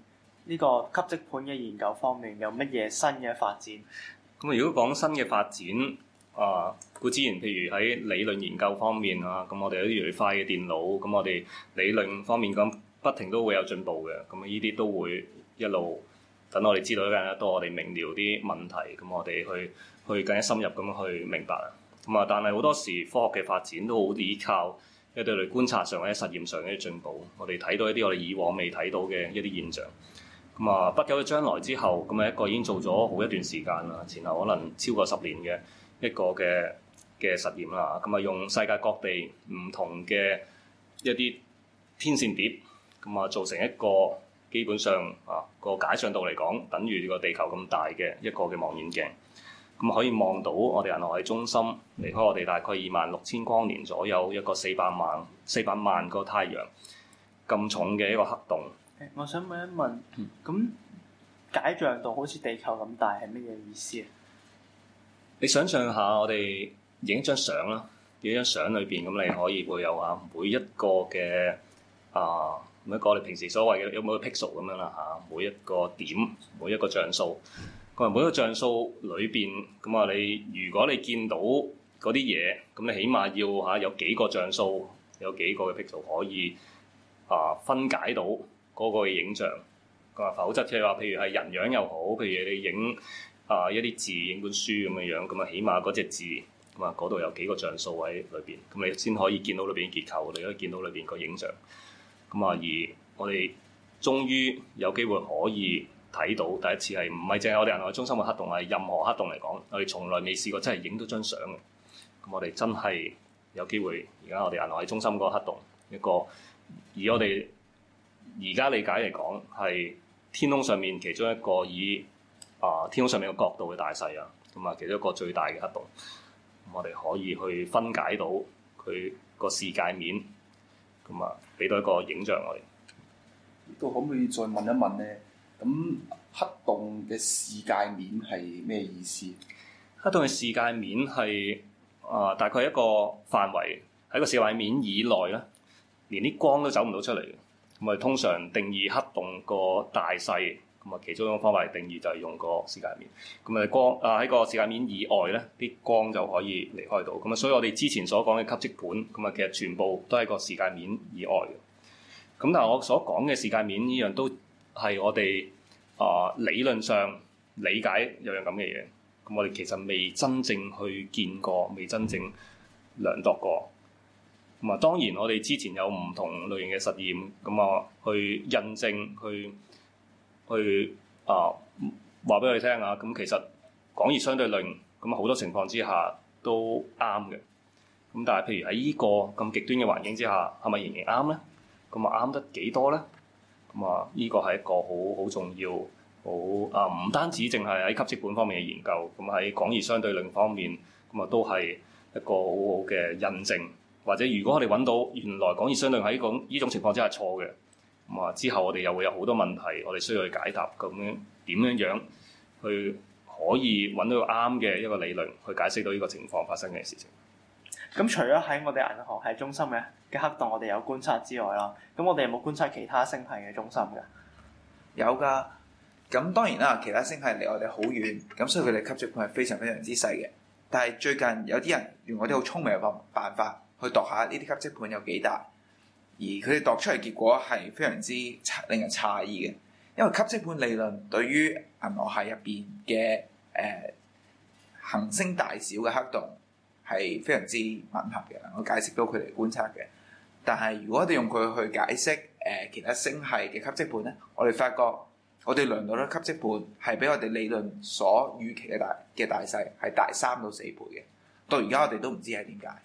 呢個吸積盤嘅研究方面有乜嘢新嘅發展？ 咁如果講新嘅發展，啊，固之然，譬如喺理論研究方面啊，咁我哋有啲越嚟越快嘅電腦，咁我哋理論方面咁不停都會有進步嘅，咁呢啲都會一路等我哋知道更加多，我哋明瞭啲問題，咁我哋去去更加深入咁去明白啊。咁啊，但係好多時科學嘅發展都好依靠一啲我哋觀察上或者實驗上嘅進步，我哋睇到一啲我哋以往未睇到嘅一啲現象。咁啊，不久嘅將來之後，咁啊一個已經做咗好一段時間啦，前後可能超過十年嘅一個嘅嘅實驗啦。咁啊，用世界各地唔同嘅一啲天線碟，咁啊做成一個基本上啊個解像度嚟講，等於個地球咁大嘅一個嘅望遠鏡。咁可以望到我哋銀河系中心離開我哋大概二萬六千光年左右，一個四百萬四百萬個太陽咁重嘅一個黑洞。 我想問一問，咁解像度好似地球咁大係乜嘢意思啊？ 你想象下，我哋影張相啦，影張相裏邊咁，你可以會有啊每一個嘅啊每一個我哋平時所謂嘅有冇個 pixel 咁樣啦嚇，每一個點，每一個像素。咁啊，每一個像素裏邊咁啊，你如果你見到嗰啲嘢，咁你起碼要嚇有幾個像素，有幾個嘅 pixel 可以啊分解到嗰個嘅影像。咁啊，否則即係話，譬如係人樣又好，譬如你影啊一啲字，影本書咁嘅樣，咁啊，起碼嗰隻字咁啊，嗰度有幾個像素喺裏邊，咁你先可以見到裏邊結構，你可以見到裏邊個影像。咁啊，而我哋終於有機會可以睇到第一次係唔係淨係我哋銀河系中心嘅黑洞，係任何黑洞嚟講，我哋從來未試過真係影到張相嘅。咁我哋真係有機會，而家我哋銀河系中心嗰個黑洞一個，以我哋而家理解嚟講，係天空上面其中一個以啊天空上面嘅角度嘅大細啊，同埋其中一個最大嘅黑洞。咁我哋可以去分解到佢個視界面，咁啊俾到一個影像我哋。 呢度可唔可以再問一問咧？咁黑洞嘅視界面係咩意思？ 黑洞嘅視界面係啊、呃、大概一個範圍喺個視界面以內咧，連啲光都走唔到出嚟嘅。咁我哋通常定義黑洞個大細，咁啊其中一個方法嚟定義就係用個視界面。咁啊光啊喺個視界面以外咧，啲光就可以離開到。咁啊，所以我哋之前所講嘅吸積盤，咁啊其實全部都喺個視界面以外嘅。咁但係我所講嘅視界面呢樣都係我哋啊、呃、理論上理解有樣咁嘅嘢。咁我哋其實未真正去見過，未真正量度過。咁啊，當然我哋之前有唔同類型嘅實驗，咁啊去印證，去去啊話俾佢哋聽啊。咁其實廣義相對論，咁好多情況之下都啱嘅。咁但係譬如喺呢個咁極端嘅環境之下，係咪仍然啱咧？咁啊啱得幾多咧？咁啊呢個係一個好好重要，好啊唔單止淨係喺吸積盤方面嘅研究，咁喺廣義相對論方面，咁啊都係一個好好嘅印證。或者如果我哋揾到原來廣義相對論喺呢種呢種情況之下係錯嘅，咁啊之後我哋又會有好多問題，我哋需要去解答。咁樣點樣樣去可以揾到啱嘅一個理論去解釋到呢個情況發生嘅事情？ 咁除咗喺我哋銀河系中心嘅嘅黑洞，我哋有觀察之外啦，咁我哋有冇觀察其他星系嘅中心㗎？ 有㗎。咁當然啦，其他星系離我哋好遠，咁所以佢哋吸積盤係非常非常之細嘅。但係最近有啲人用嗰啲好聰明嘅辦辦法去度下呢啲吸積盤有幾大，而佢哋度出嚟結果係非常之令人詫異嘅。因為吸積盤理論對於銀河系入邊嘅誒行星大小嘅黑洞係非常之吻合嘅，能夠解釋到佢哋觀察嘅。但係如果我哋用佢去解釋誒、呃、其他星系嘅吸積盤咧，我哋發覺我哋量到咧吸積盤係比我哋理論所預期嘅大嘅大細係大三到四倍嘅。到而家我哋都唔知係點解。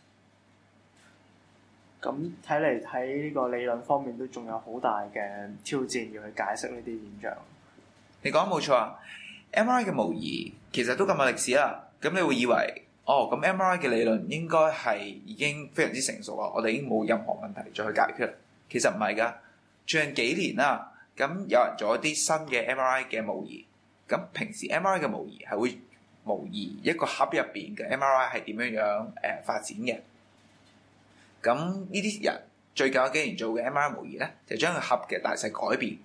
咁睇嚟喺呢個理論方面都仲有好大嘅挑戰要去解釋呢啲現象。 你講得冇錯啊 ！M R I 嘅模擬其實都咁有歷史啦。咁你會以為哦，咁 M R I 嘅理論應該係已經非常之成熟啊，我哋已經冇任何問題再去解決啦。其實唔係㗎，最近幾年啦，咁有人做一啲新嘅 M R I 嘅模擬。咁平時 M R I 嘅模擬係會模擬一個盒入邊嘅 M R I 係點樣樣誒、呃、發展嘅。咁呢啲人最近幾年做嘅 M R I 模擬咧，就將個盒嘅大細改變，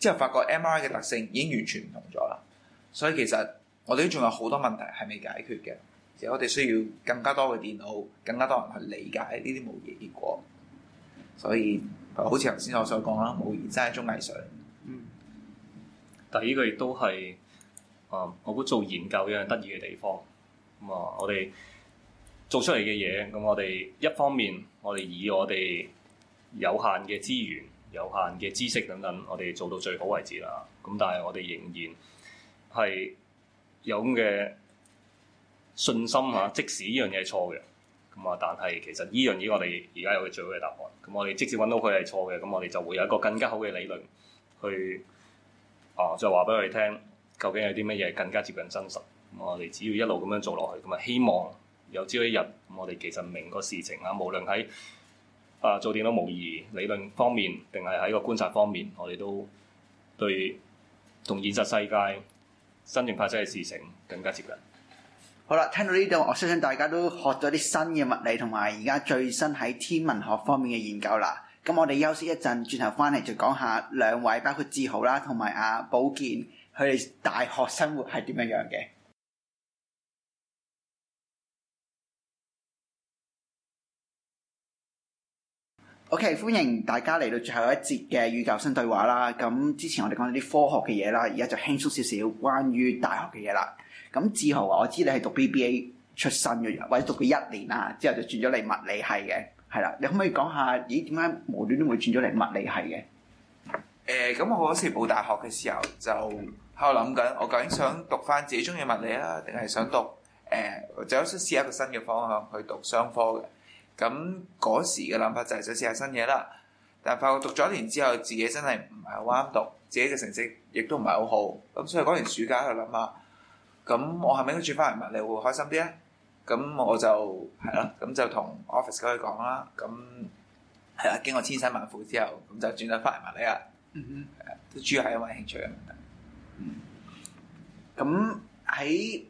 之後發覺 M R I 嘅特性已經完全唔同咗啦。所以其實我哋都仲有好多問題係未解決嘅，而我哋需要更加多嘅電腦，更加多人去理解呢啲模擬結果。所以好似頭先我所講啦，模擬真係一種藝術。 嗯， 但係呢個亦都係啊，我估做研究一樣得意嘅地方。咁啊，我哋做出嚟嘅嘢，咁我哋一方面，我哋以我哋有限嘅資源、有限嘅知識等等，我哋做到最好為止啦。咁但係我哋仍然係有咁嘅信心嚇，即使呢樣嘢係錯嘅，咁啊，但係其實呢樣嘢我哋而家有個最好嘅答案。咁我哋即使揾到佢係錯嘅，咁我哋就會有一個更加好嘅理論去啊，再話俾佢哋聽，究竟有啲乜嘢更加接近真實。咁我哋只要一路咁樣做落去，咁啊希望有朝一日，咁我哋其實明個事情啊，無論喺啊做電腦模擬理論方面，定係喺個觀察方面，我哋都對同現實世界真正發生嘅事情更加接近。 好啦，聽到呢度，我相信大家都學咗啲新嘅物理同埋而家最新喺天文學方面嘅研究啦。咁我哋休息一陣，轉頭翻嚟就講下兩位，包括志豪啦同埋阿寶健，佢哋大學生活係點樣樣嘅。OK， 歡迎大家嚟到最後一節嘅與舊生對話啦。咁之前我哋講咗啲科學嘅嘢啦，而家就輕鬆少少關於大學嘅嘢啦。咁志豪啊，我知你係讀 B B A 出身嘅人，或者讀咗一年啦，之後就轉咗嚟物理系嘅，係啦。你可唔可以講下，咦點解無端端會轉咗嚟物理系嘅？ 誒，咁我嗰時報大學嘅時候就喺度諗緊，我究竟想讀翻自己中意物理啊，定係想讀誒，或者想試一個新嘅方向去讀商科嘅？咁嗰時嘅諗法就係想試下新嘢啦，但係發覺讀咗一年之後，自己真係唔係好啱讀，自己嘅成績亦都唔係好好，咁所以嗰年暑假喺度諗下，咁我係咪應該轉翻嚟物理會開心啲咧？咁我就係啦，咁就同 office 嗰度講啦，咁係啦，經過千辛萬苦之後，咁就轉咗翻嚟物理啦。嗯哼，係啊，都主要係因為興趣嘅問題。 嗯，咁喺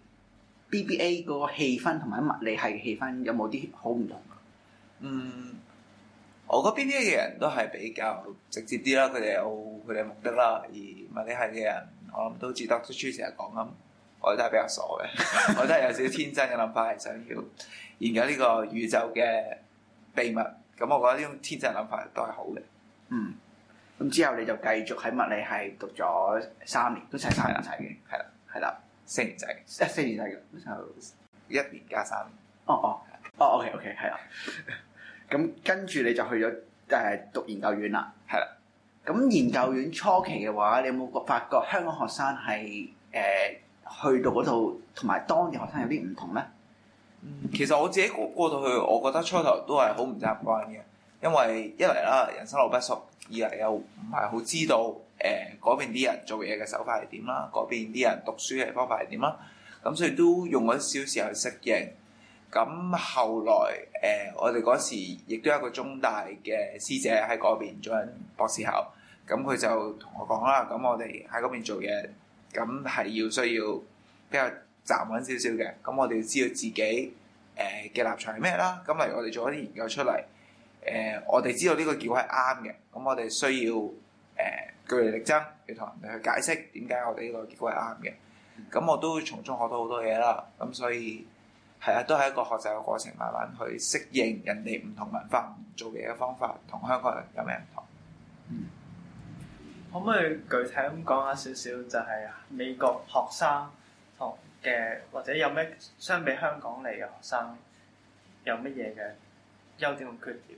B B A 嗰個氣氛同埋物理系嘅氣氛有冇啲好唔同？ 嗯，我覺得 B B A 嘅人都係比較直接啲啦，佢哋有佢哋嘅目的啦。而物理系嘅人，我諗都似 Doctor Chu 成日講咁，我哋都係比較傻嘅，我都係有少少天真嘅諗法，係想要研究呢個宇宙嘅秘密。咁我覺得呢種天真嘅諗法都係好嘅。 嗯，咁之後你就繼續喺物理系讀咗三年，都係三年制嘅， 係啦， 係啦， 四年制， 一四年制嘅， 就一年加三年。 哦哦，哦 OK OK 係啦。咁跟住你就去咗誒、呃、讀研究院啦， 係啦。 咁研究院初期嘅話，你有冇發覺香港學生係誒、呃、去到嗰度同埋當地學生有啲唔同咧？ 嗯，其實我自己過過到去，我覺得初頭都係好唔習慣嘅，因為一嚟啦，人生路不熟；二嚟又唔係好知道誒嗰、呃、邊啲人做嘢嘅手法係點啦，嗰邊啲人讀書嘅方法係點啦，咁所以都用咗少少時間去適應。咁後來誒、呃，我哋嗰時亦都有一個中大嘅師姐喺嗰邊做緊博士後，咁佢就同我講啦，咁我哋喺嗰邊做嘢，咁係要需要比較站穩少少嘅，咁我哋要知道自己誒嘅、呃、立場係咩啦。咁例如我哋做一啲研究出嚟，誒、呃、我哋知道呢個結果係啱嘅，咁我哋需要誒、呃、據理力爭，要同人哋去解釋點解我哋呢個結果係啱嘅。咁我都從中學到好多嘢啦，咁所以。係啊，都係一個學習嘅過程，慢慢去適應人哋唔同文化、做嘢嘅方法，同香港人有咩唔同？ 嗯，可唔可以具體咁講下少少，就係美國學生同嘅，或者有咩相比香港嚟嘅學生有乜嘢嘅優點同缺點？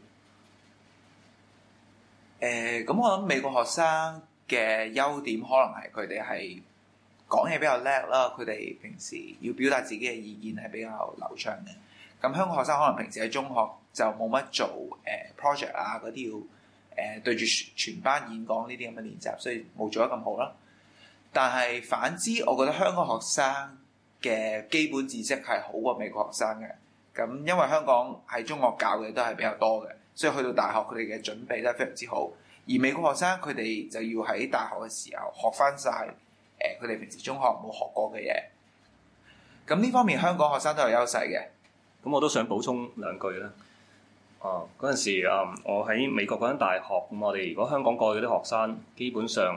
誒、呃，咁我諗美國學生嘅優點可能係佢哋係講嘢比較叻啦，佢哋平時要表達自己嘅意見係比較流暢嘅。咁香港學生可能平時喺中學就冇乜做誒、呃、project 啊嗰啲要誒、呃、對住全班演講呢啲咁嘅練習，所以冇做得咁好啦。但係反之，我覺得香港學生嘅基本知識係好過美國學生嘅。咁因為香港喺中學教嘅都係比較多嘅，所以去到大學佢哋嘅準備都係非常之好。而美國學生佢哋就要喺大學嘅時候學翻晒。誒佢哋平時中學冇學過嘅嘢，咁呢方面香港學生都有優勢嘅。 咁我都想補充兩句啦。啊，嗰陣時啊，我喺美國嗰間大學，咁我哋如果香港過去嗰啲學生，基本上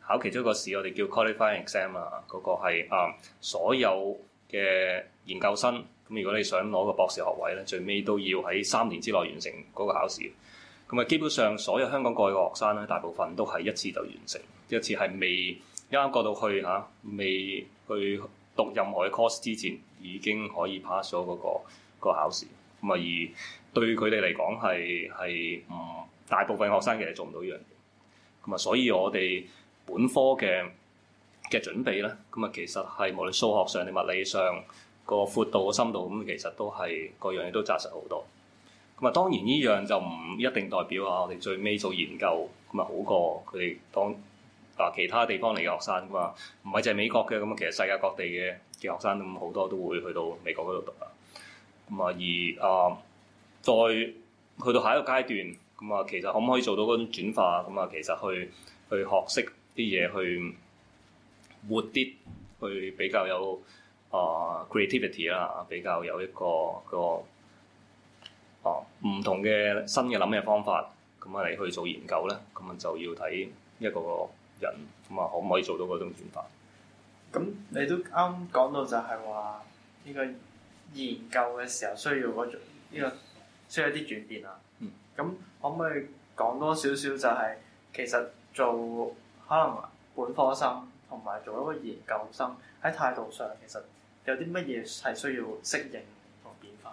考其中一個試，我哋叫 qualifying exam 啊，嗰個係啊所有嘅研究生，咁如果你想攞個博士學位咧，最尾都要喺三年之內完成嗰個考試。咁啊，基本上所有香港過去嘅學生咧，大部分都係一次就完成，一次係未啱啱過到去嚇、啊，未去讀任何嘅 course 之前，已經可以 pass 咗嗰個、嗰個考試。咁啊，而對佢哋嚟講係係唔大部分學生其實做唔到呢樣嘢。咁啊，所以我哋本科嘅嘅準備咧，咁啊，其實係無論數學上定物理上個闊度、個深度，咁其實都係各樣嘢都紮實好多。咁啊，當然呢樣就唔一定代表啊，我哋最尾做研究咁啊，好過佢哋當啊其他地方嚟嘅學生噶嘛，唔係淨係美國嘅，咁啊，其實世界各地嘅嘅學生咁好多都會去到美國嗰度讀啊。咁啊，而啊再去到下一個階段，咁啊，其實可唔可以做到嗰種轉化？咁啊，其實去去學識啲嘢，去活啲，去比較有啊 creativity 啦，比較有一個一個。哦，唔同嘅新嘅諗嘅方法，咁啊嚟去做研究咧，咁啊就要睇一個個人咁啊可唔可以做到嗰種轉化。 咁你都啱講到就係話呢個研究嘅時候需要嗰種呢個需要一啲轉變啦。 嗯。 咁可唔可以講多少少就係其實做可能本科生同埋做一個研究生喺態度上其實有啲乜嘢係需要適應同變化？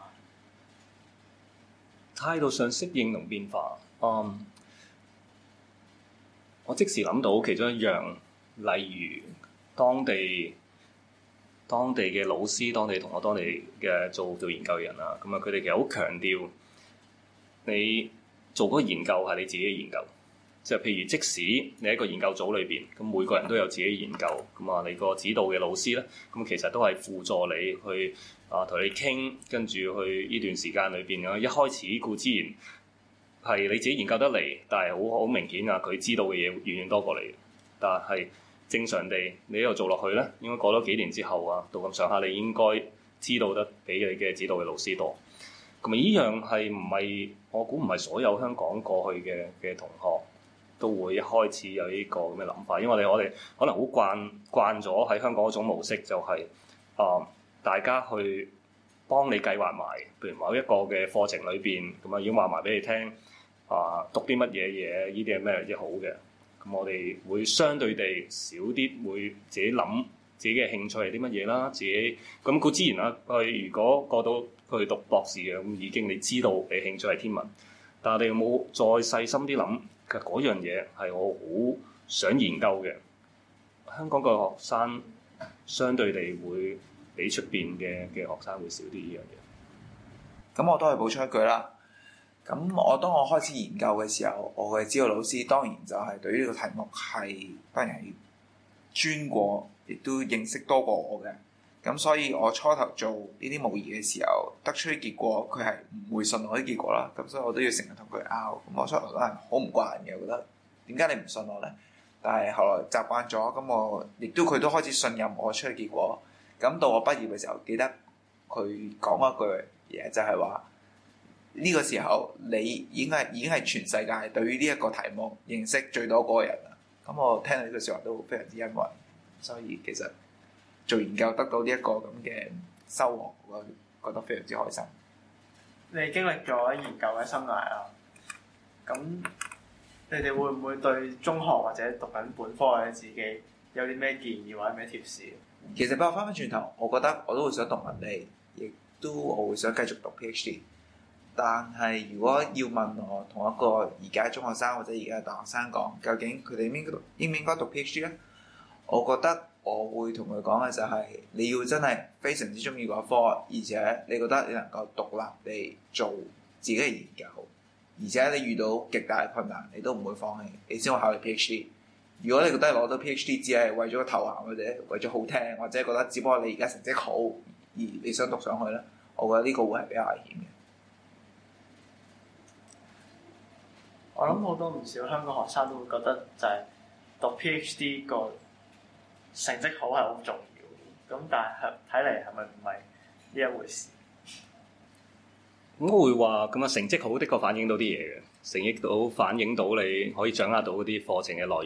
態度上適應同變化，嗯，我即時諗到其中一樣，例如當地當地嘅老師、當地同學、當地嘅做做研究嘅人啊，咁啊，佢哋其實好強調你做嗰個研究係你自己嘅研究，即係譬如即使你喺個研究組裏邊，咁每個人都有自己嘅研究，咁啊，你個指導嘅老師咧，咁其實都係輔助你去。啊，同你傾，跟住去呢段時間裏邊啊，一開始固之然係你自己研究得嚟，但係好好明顯啊，佢知道嘅嘢遠遠多過你。但係正常地，你喺度做落去咧，應該過咗幾年之後啊，到咁上下，你應該知道得比你嘅指導嘅老師多。咁啊，呢樣係唔係我估唔係所有香港過去嘅嘅同學都會一開始有呢個咁嘅諗法，因為我哋我哋可能好慣慣咗喺香港嗰種模式，就係、是、啊。大家去幫你計劃埋，譬如某一個嘅課程裏邊，咁啊已經話埋俾你聽，啊讀啲乜嘢嘢，呢啲係咩嘢好嘅。咁我哋會相對地少啲會自己諗自己嘅興趣係啲乜嘢啦，自己咁固之然啦。佢如果過到去讀博士嘅，咁已經你知道你興趣係天文，但係你有冇再細心啲諗，其實嗰樣嘢係我好想研究嘅。香港嘅學生相對地會比出邊嘅嘅學生會少啲呢樣嘢。 咁我都係補充一句啦。咁我當我開始研究嘅時候，我嘅指導老師當然就係對於呢個題目係當然係專過，亦都認識多過我嘅。咁所以我初頭做呢啲模擬嘅時候，得出啲結果，佢係唔會信我啲結果啦。咁所以我都要成日同佢拗。咁我初頭都係好唔慣嘅，我覺得點解你唔信我咧？但係後來習慣咗，咁我亦都佢都開始信任我出嘅結果。咁到我畢業嘅時候，記得佢講一句嘢，就係話呢個時候你已經係已經係全世界對於呢一個題目認識最多嗰個人啦。咁我聽到呢句説話都非常之欣慰，所以其實做研究得到呢一個咁嘅收穫，我覺得非常之開心。 你經歷咗研究嘅生涯啦，咁你哋會唔會對中學或者讀緊本科嘅自己有啲咩建議或者咩貼士？ 其實不過翻返轉頭，我覺得我都會想讀文理，亦都我會想繼續讀 PhD。但係如果要問我同一個而家中學生或者而家大學生講，究竟佢哋應該應唔應該讀 PhD 咧？我覺得我會同佢講嘅就係、是、你要真係非常之中意嗰科，而且你覺得你能夠獨立地做自己嘅研究，而且你遇到極大嘅困難，你都唔會放棄，你先會考慮 PhD。如果你覺得攞到 PhD 只係為咗個頭銜或者為咗好聽，或者覺得只不過你而家成績好而你想讀上去咧，我覺得呢個會係比較危險嘅。 我諗好多唔少香港學生都會覺得就係讀 PhD 個成績好係好重要，咁但係睇嚟係咪唔係呢一回事？ 咁我會話咁啊，成績好的確反映到啲嘢嘅，成績到反映到你可以掌握到嗰啲課程嘅內容。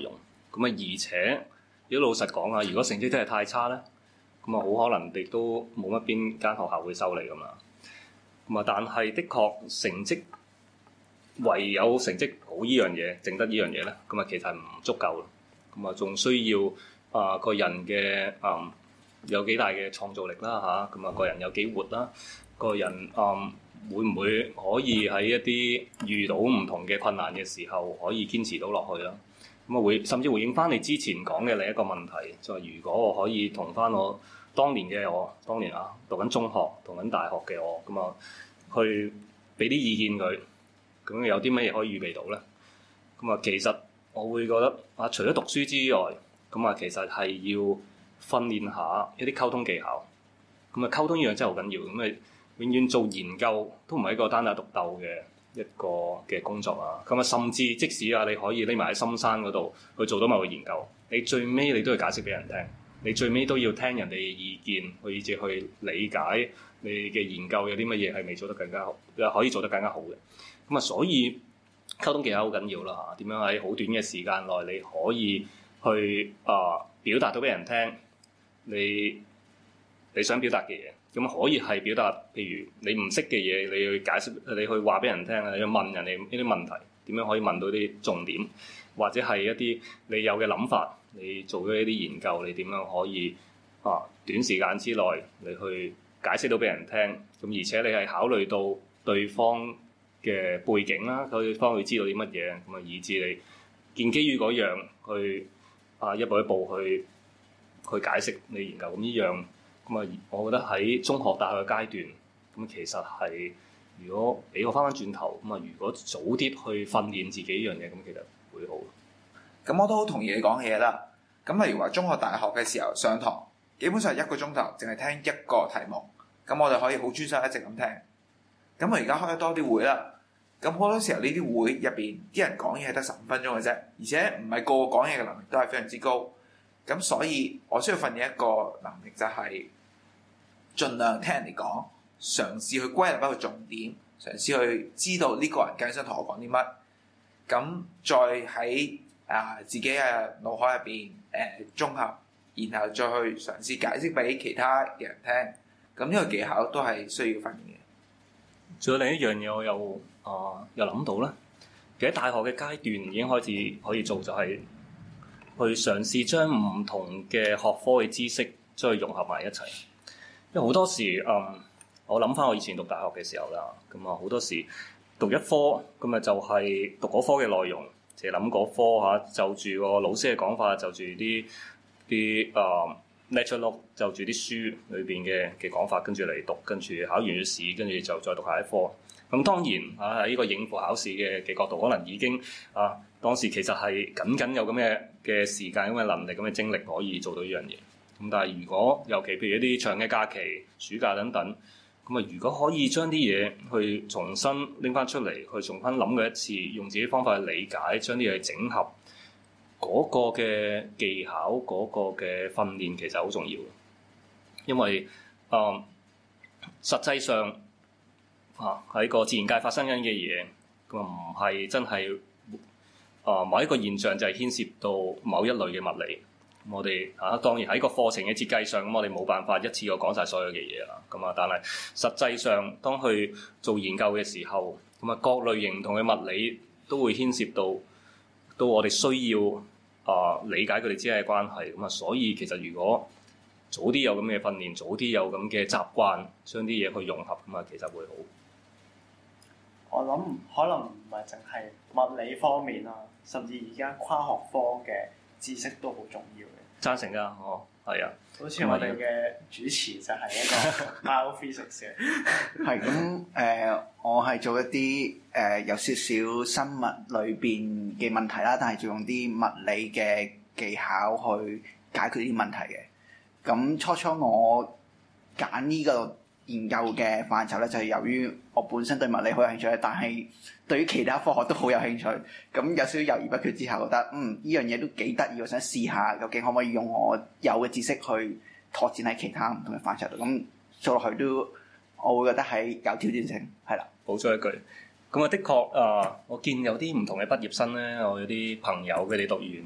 咁啊，而且如果老實講啊，如果成績真係太差咧，咁啊好可能亦都冇乜邊間學校會收你㗎嘛。咁啊，但係的確成績唯有成績好呢樣嘢，淨得呢樣嘢咧，咁啊其實係唔足夠咯。咁啊，仲需要啊、呃、個人嘅啊、嗯、有幾大嘅創造力啦嚇，咁啊個人有幾活啦，個人啊、嗯、會唔會可以喺一啲遇到唔同嘅困難嘅時候可以堅持到落去啦？咁啊會甚至回應翻你之前講嘅另一個問題，就係、是、如果我可以同翻我當年嘅我，當年啊讀緊中學、讀緊大學嘅我，咁啊去俾啲意見佢，咁有啲乜嘢可以預備到咧？咁啊其實我會覺得啊，除咗讀書之外，咁啊其實係要訓練下一啲溝通技巧。咁啊溝通呢樣真係好緊要。咁啊永遠做研究都唔係一個單打獨鬥嘅一個嘅工作啊。咁啊甚至即使啊你可以匿埋喺深山嗰度去做到某個研究，你最尾你都要解釋俾人聽，你最尾都要聽人哋嘅意見，去以至去理解你嘅研究有啲乜嘢係未做得更加好，可以做得更加好嘅。咁啊所以溝通技巧好緊要啦嚇，點樣喺好短嘅時間內你可以去啊、呃、表達到俾人聽你你想表達嘅嘢，咁可以係表達，譬如你唔識嘅嘢，你去解釋，你去話俾人聽啊，你去問人哋呢啲問題，點樣可以問到啲重點，或者係一啲你有嘅諗法，你做咗一啲研究，你點樣可以啊短時間之內你去解釋到俾人聽，咁而且你係考慮到對方嘅背景啦，對方會知道啲乜嘢，咁啊以致你建基於嗰樣去啊一步一步去去解釋你研究咁呢樣，咁啊我覺得喺中學、大學嘅階段，咁其實係如果俾我翻返轉頭，咁啊如果早啲去訓練自己呢樣嘢，咁其實會好。 咁我都好同意你講嘅嘢啦。咁例如話中學、大學嘅時候上堂，基本上一個鐘頭淨係聽一個題目，咁我哋可以好專心一直咁聽。咁我而家開多啲會啦。咁好多時候呢啲會入邊啲人講嘢係得十五分鐘嘅啫，而且唔係個個講嘢嘅能力都係非常之高。咁所以我需要訓練一個能力，就係盡量聽人哋講，嘗試去歸納一個重點，嘗試去知道呢個人究竟想同我講啲乜。咁再喺啊自己嘅腦海入邊誒綜合，然後再去嘗試解釋俾其他嘅人聽。咁呢個技巧都係需要訓練嘅。 仲有另一樣嘢，我又啊、呃、又諗到啦。其實喺大學嘅階段已經開始可以做，就係去嘗試將唔同嘅學科嘅知識將佢融合埋一齊。因為好多時嗯，我諗翻我以前讀大學嘅時候啦，咁啊好多時讀一科咁啊就係讀嗰科嘅內容，就係諗嗰科嚇，就住個老師嘅講法，就住啲啲啊 lecture note，就住啲書裏邊嘅嘅講法，跟住嚟讀，跟住考完試，跟住就再讀下一科。咁當然啊喺呢個應付考試嘅嘅角度，可能已經啊當時其實係僅僅有咁嘅嘅時間、咁嘅能力、咁嘅精力可以做到呢樣嘢。咁但係如果尤其譬如一啲長嘅假期、暑假等等，咁啊如果可以將啲嘢去重新拎翻出嚟，去重新諗過一次，用自己方法去理解，將啲嘢整合，嗰個嘅技巧、嗰個嘅訓練其實好重要。因為啊、呃、實際上啊喺個自然界發生緊嘅嘢，咁啊唔係真係啊、呃、某一個現象就係牽涉到某一類嘅物理。我哋啊當然喺個課程嘅設計上，咁我哋冇辦法一次過講晒所有嘅嘢啦。咁啊，但係實際上當去做研究嘅時候，咁啊各類型唔同嘅物理都會牽涉到，到我哋需要啊、呃、理解佢哋之間嘅關係。咁啊，所以其實如果早啲有咁嘅訓練，早啲有咁嘅習慣，將啲嘢去融合，咁啊其實會好。 我諗可能唔係淨係物理方面啦，甚至而家跨學科嘅知識都好重要嘅。 贊成㗎，哦，係啊。好似我哋嘅主持就係一個 biophysics 嘅。 係咁誒，我係做一啲誒、呃、有少少生物裏邊嘅問題啦，但係就用啲物理嘅技巧去解決呢啲問題嘅。咁初初我揀呢個研究嘅範疇咧，就係由於我本身對物理好有興趣，但係對於其他科學都好有興趣。咁有少少猶豫不決之後，覺得嗯呢樣嘢都幾得意，我想試下究竟可唔可以用我有嘅知識去拓展喺其他唔同嘅範疇度。咁做落去都，我會覺得係有挑戰性，係啦。 補充一句，咁啊，的確啊，我見有啲唔同嘅畢業生咧，我有啲朋友佢哋讀完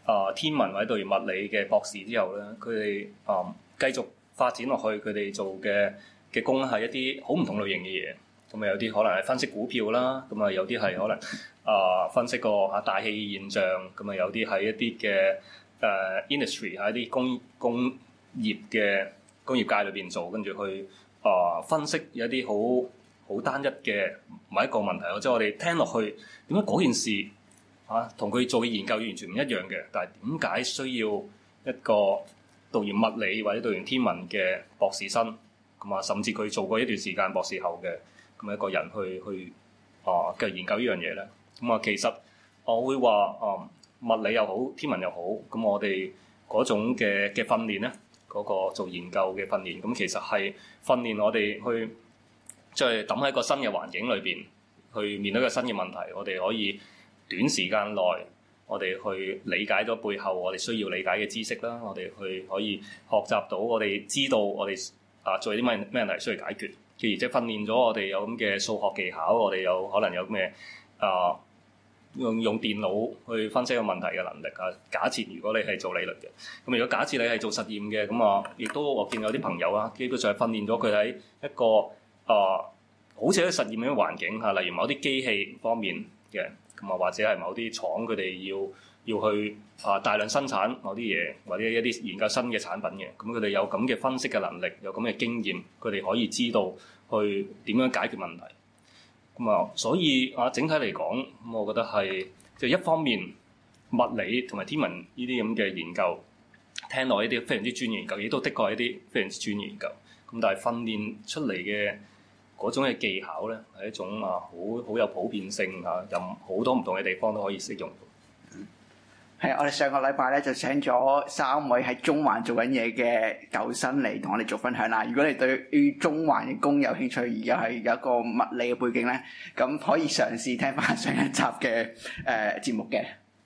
啊、呃、天文或者讀完物理嘅博士之後咧，佢哋啊繼續發展落去，佢哋做嘅嘅工係一啲好唔同類型嘅嘢。咁啊有啲可能係分析股票啦，咁啊有啲係可能啊、呃、分析個啊大氣現象，咁啊有啲係一啲嘅誒 industry 喺一啲工工業嘅工業界裏邊做，跟住去啊、呃、分析有一啲好好單一嘅某一個問題，或者我哋聽落去點解嗰件事啊同佢做嘅研究完全唔一樣嘅，但係點解需要一個讀完物理或者讀完天文嘅博士生，咁啊甚至佢做過一段時間博士後嘅咁一個人去去啊嘅研究呢樣嘢咧？咁啊其實我會話啊物理又好，天文又好，咁我哋嗰種嘅嘅訓練咧，嗰、嗰個做研究嘅訓練，咁其實係訓練我哋去即係抌喺個新嘅環境裏邊，去面對一個新嘅問題，我哋可以短時間內，我哋去理解咗背後我哋需要理解嘅知識啦，我哋去可以學習到我哋知道我哋啊做啲咩咩問題需要解決，而即係訓練咗我哋有咁嘅數學技巧，我哋有可能有咩啊用用電腦去分析個問題嘅能力啊。假設如果你係做理論嘅，咁如果假設你係做實驗嘅，咁啊亦都我見有啲朋友啊，基本上係訓練咗佢喺一個啊好似一個實驗嘅環境嚇，例如某啲機器方面嘅，咁啊或者係某啲廠佢哋要要去啊大量生產某啲嘢，或者一啲研究新嘅產品嘅，咁佢哋有咁嘅分析嘅能力，有咁嘅經驗，佢哋可以知道去點樣解決問題。咁啊，所以啊整體嚟講，咁我覺得係就一方面物理同埋天文呢啲咁嘅研究，聽落呢啲非常之專業研究，亦都的確係一啲非常之專業研究。咁但係訓練出嚟嘅嗰種嘅技巧咧，係一種啊好好有普遍性嚇，任好多唔同嘅地方都可以適用到。 係，我哋上個禮拜咧就請咗三位喺中環做緊嘢嘅舊生嚟同我哋做分享啦。如果你對於中環嘅工有興趣，而又係有一個物理嘅背景咧，咁可以嘗試聽翻上一集嘅誒節目嘅。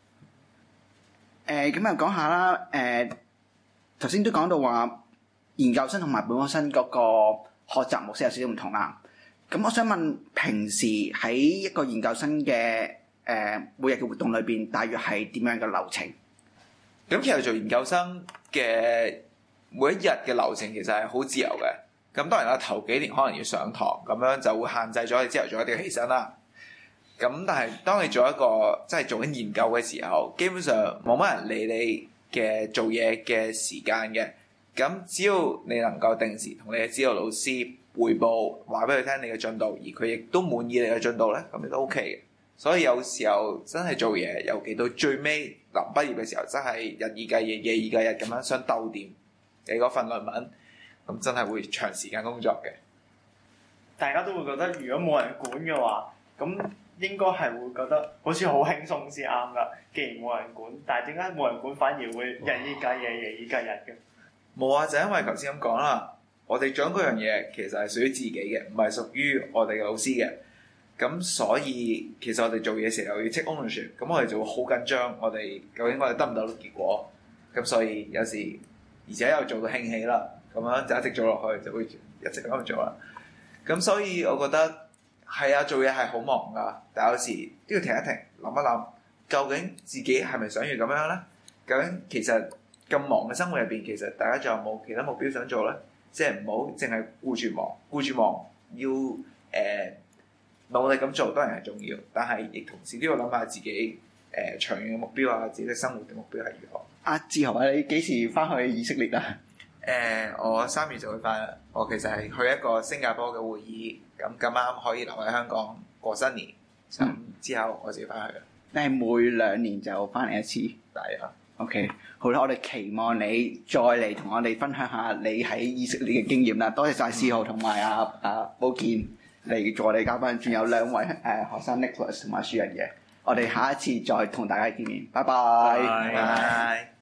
誒咁又講下啦。誒頭先都講到話研究生同埋本科生嗰個學習模式有少少唔同啦。咁我想問，平時喺一個研究生嘅誒、呃、每日嘅活動裏邊，大約係點樣嘅流程？ 咁其實做研究生嘅每一日嘅流程其實係好自由嘅。咁當然啦，頭幾年可能要上堂，咁樣就會限制咗你朝頭早一定要起身啦。咁但係當你做一個即係做緊研究嘅時候，基本上冇乜人理你嘅做嘢嘅時間嘅。咁只要你能夠定時同你嘅指導老師彙報，話俾佢聽你嘅進度，而佢亦都滿意你嘅進度咧，咁你都 OK 嘅。所以有時候真係做嘢，尤其到最尾臨畢業嘅時候，真係日以繼夜、夜以繼日咁樣想鬥掂你嗰份論文，咁真係會長時間工作嘅。 大家都會覺得，如果冇人管嘅話，咁應該係會覺得好似好輕鬆先啱㗎。既然冇人管，但係點解冇人管反而會日以繼夜、夜以繼日嘅？ 冇啊，就因為頭先咁講啦，我哋做嗰樣嘢其實係屬於自己嘅，唔係屬於我哋嘅老師嘅。咁所以其實我哋做嘢時候要 take ownership，咁我哋就會好緊張，我哋究竟我哋得唔得到結果？咁所以有時而且又做到興起啦，咁樣就一直做落去，就會一直咁樣做啦。咁所以我覺得係啊，做嘢係好忙噶，但係有時都要停一停，諗一諗，究竟自己係咪想要咁樣咧？究竟其實咁忙嘅生活入邊，其實大家仲有冇其他目標想做咧？即係唔好淨係顧住忙，顧住忙要誒。呃努力咁做當然係重要，但係亦同時都要諗下自己誒、呃、長遠嘅目標啊，自己嘅生活嘅目標係如何。 阿志豪啊，你幾時翻去以色列啊？ 誒、呃，我三月就會翻啦。我其實係去一個新加坡嘅會議，咁咁啱可以留喺香港過新年，咁、嗯、之後我就要翻去啦。 你係每兩年就翻嚟一次？ 大約。 OK，好啦，我哋期望你再嚟同我哋分享下你喺以色列嘅經驗啦。多謝晒志豪同埋阿阿寶健嚟做我哋嘉賓，仲有兩位誒、呃、學生 Nicholas 同埋舒仁嘅，我哋下一次再同大家見面，拜拜。 拜拜。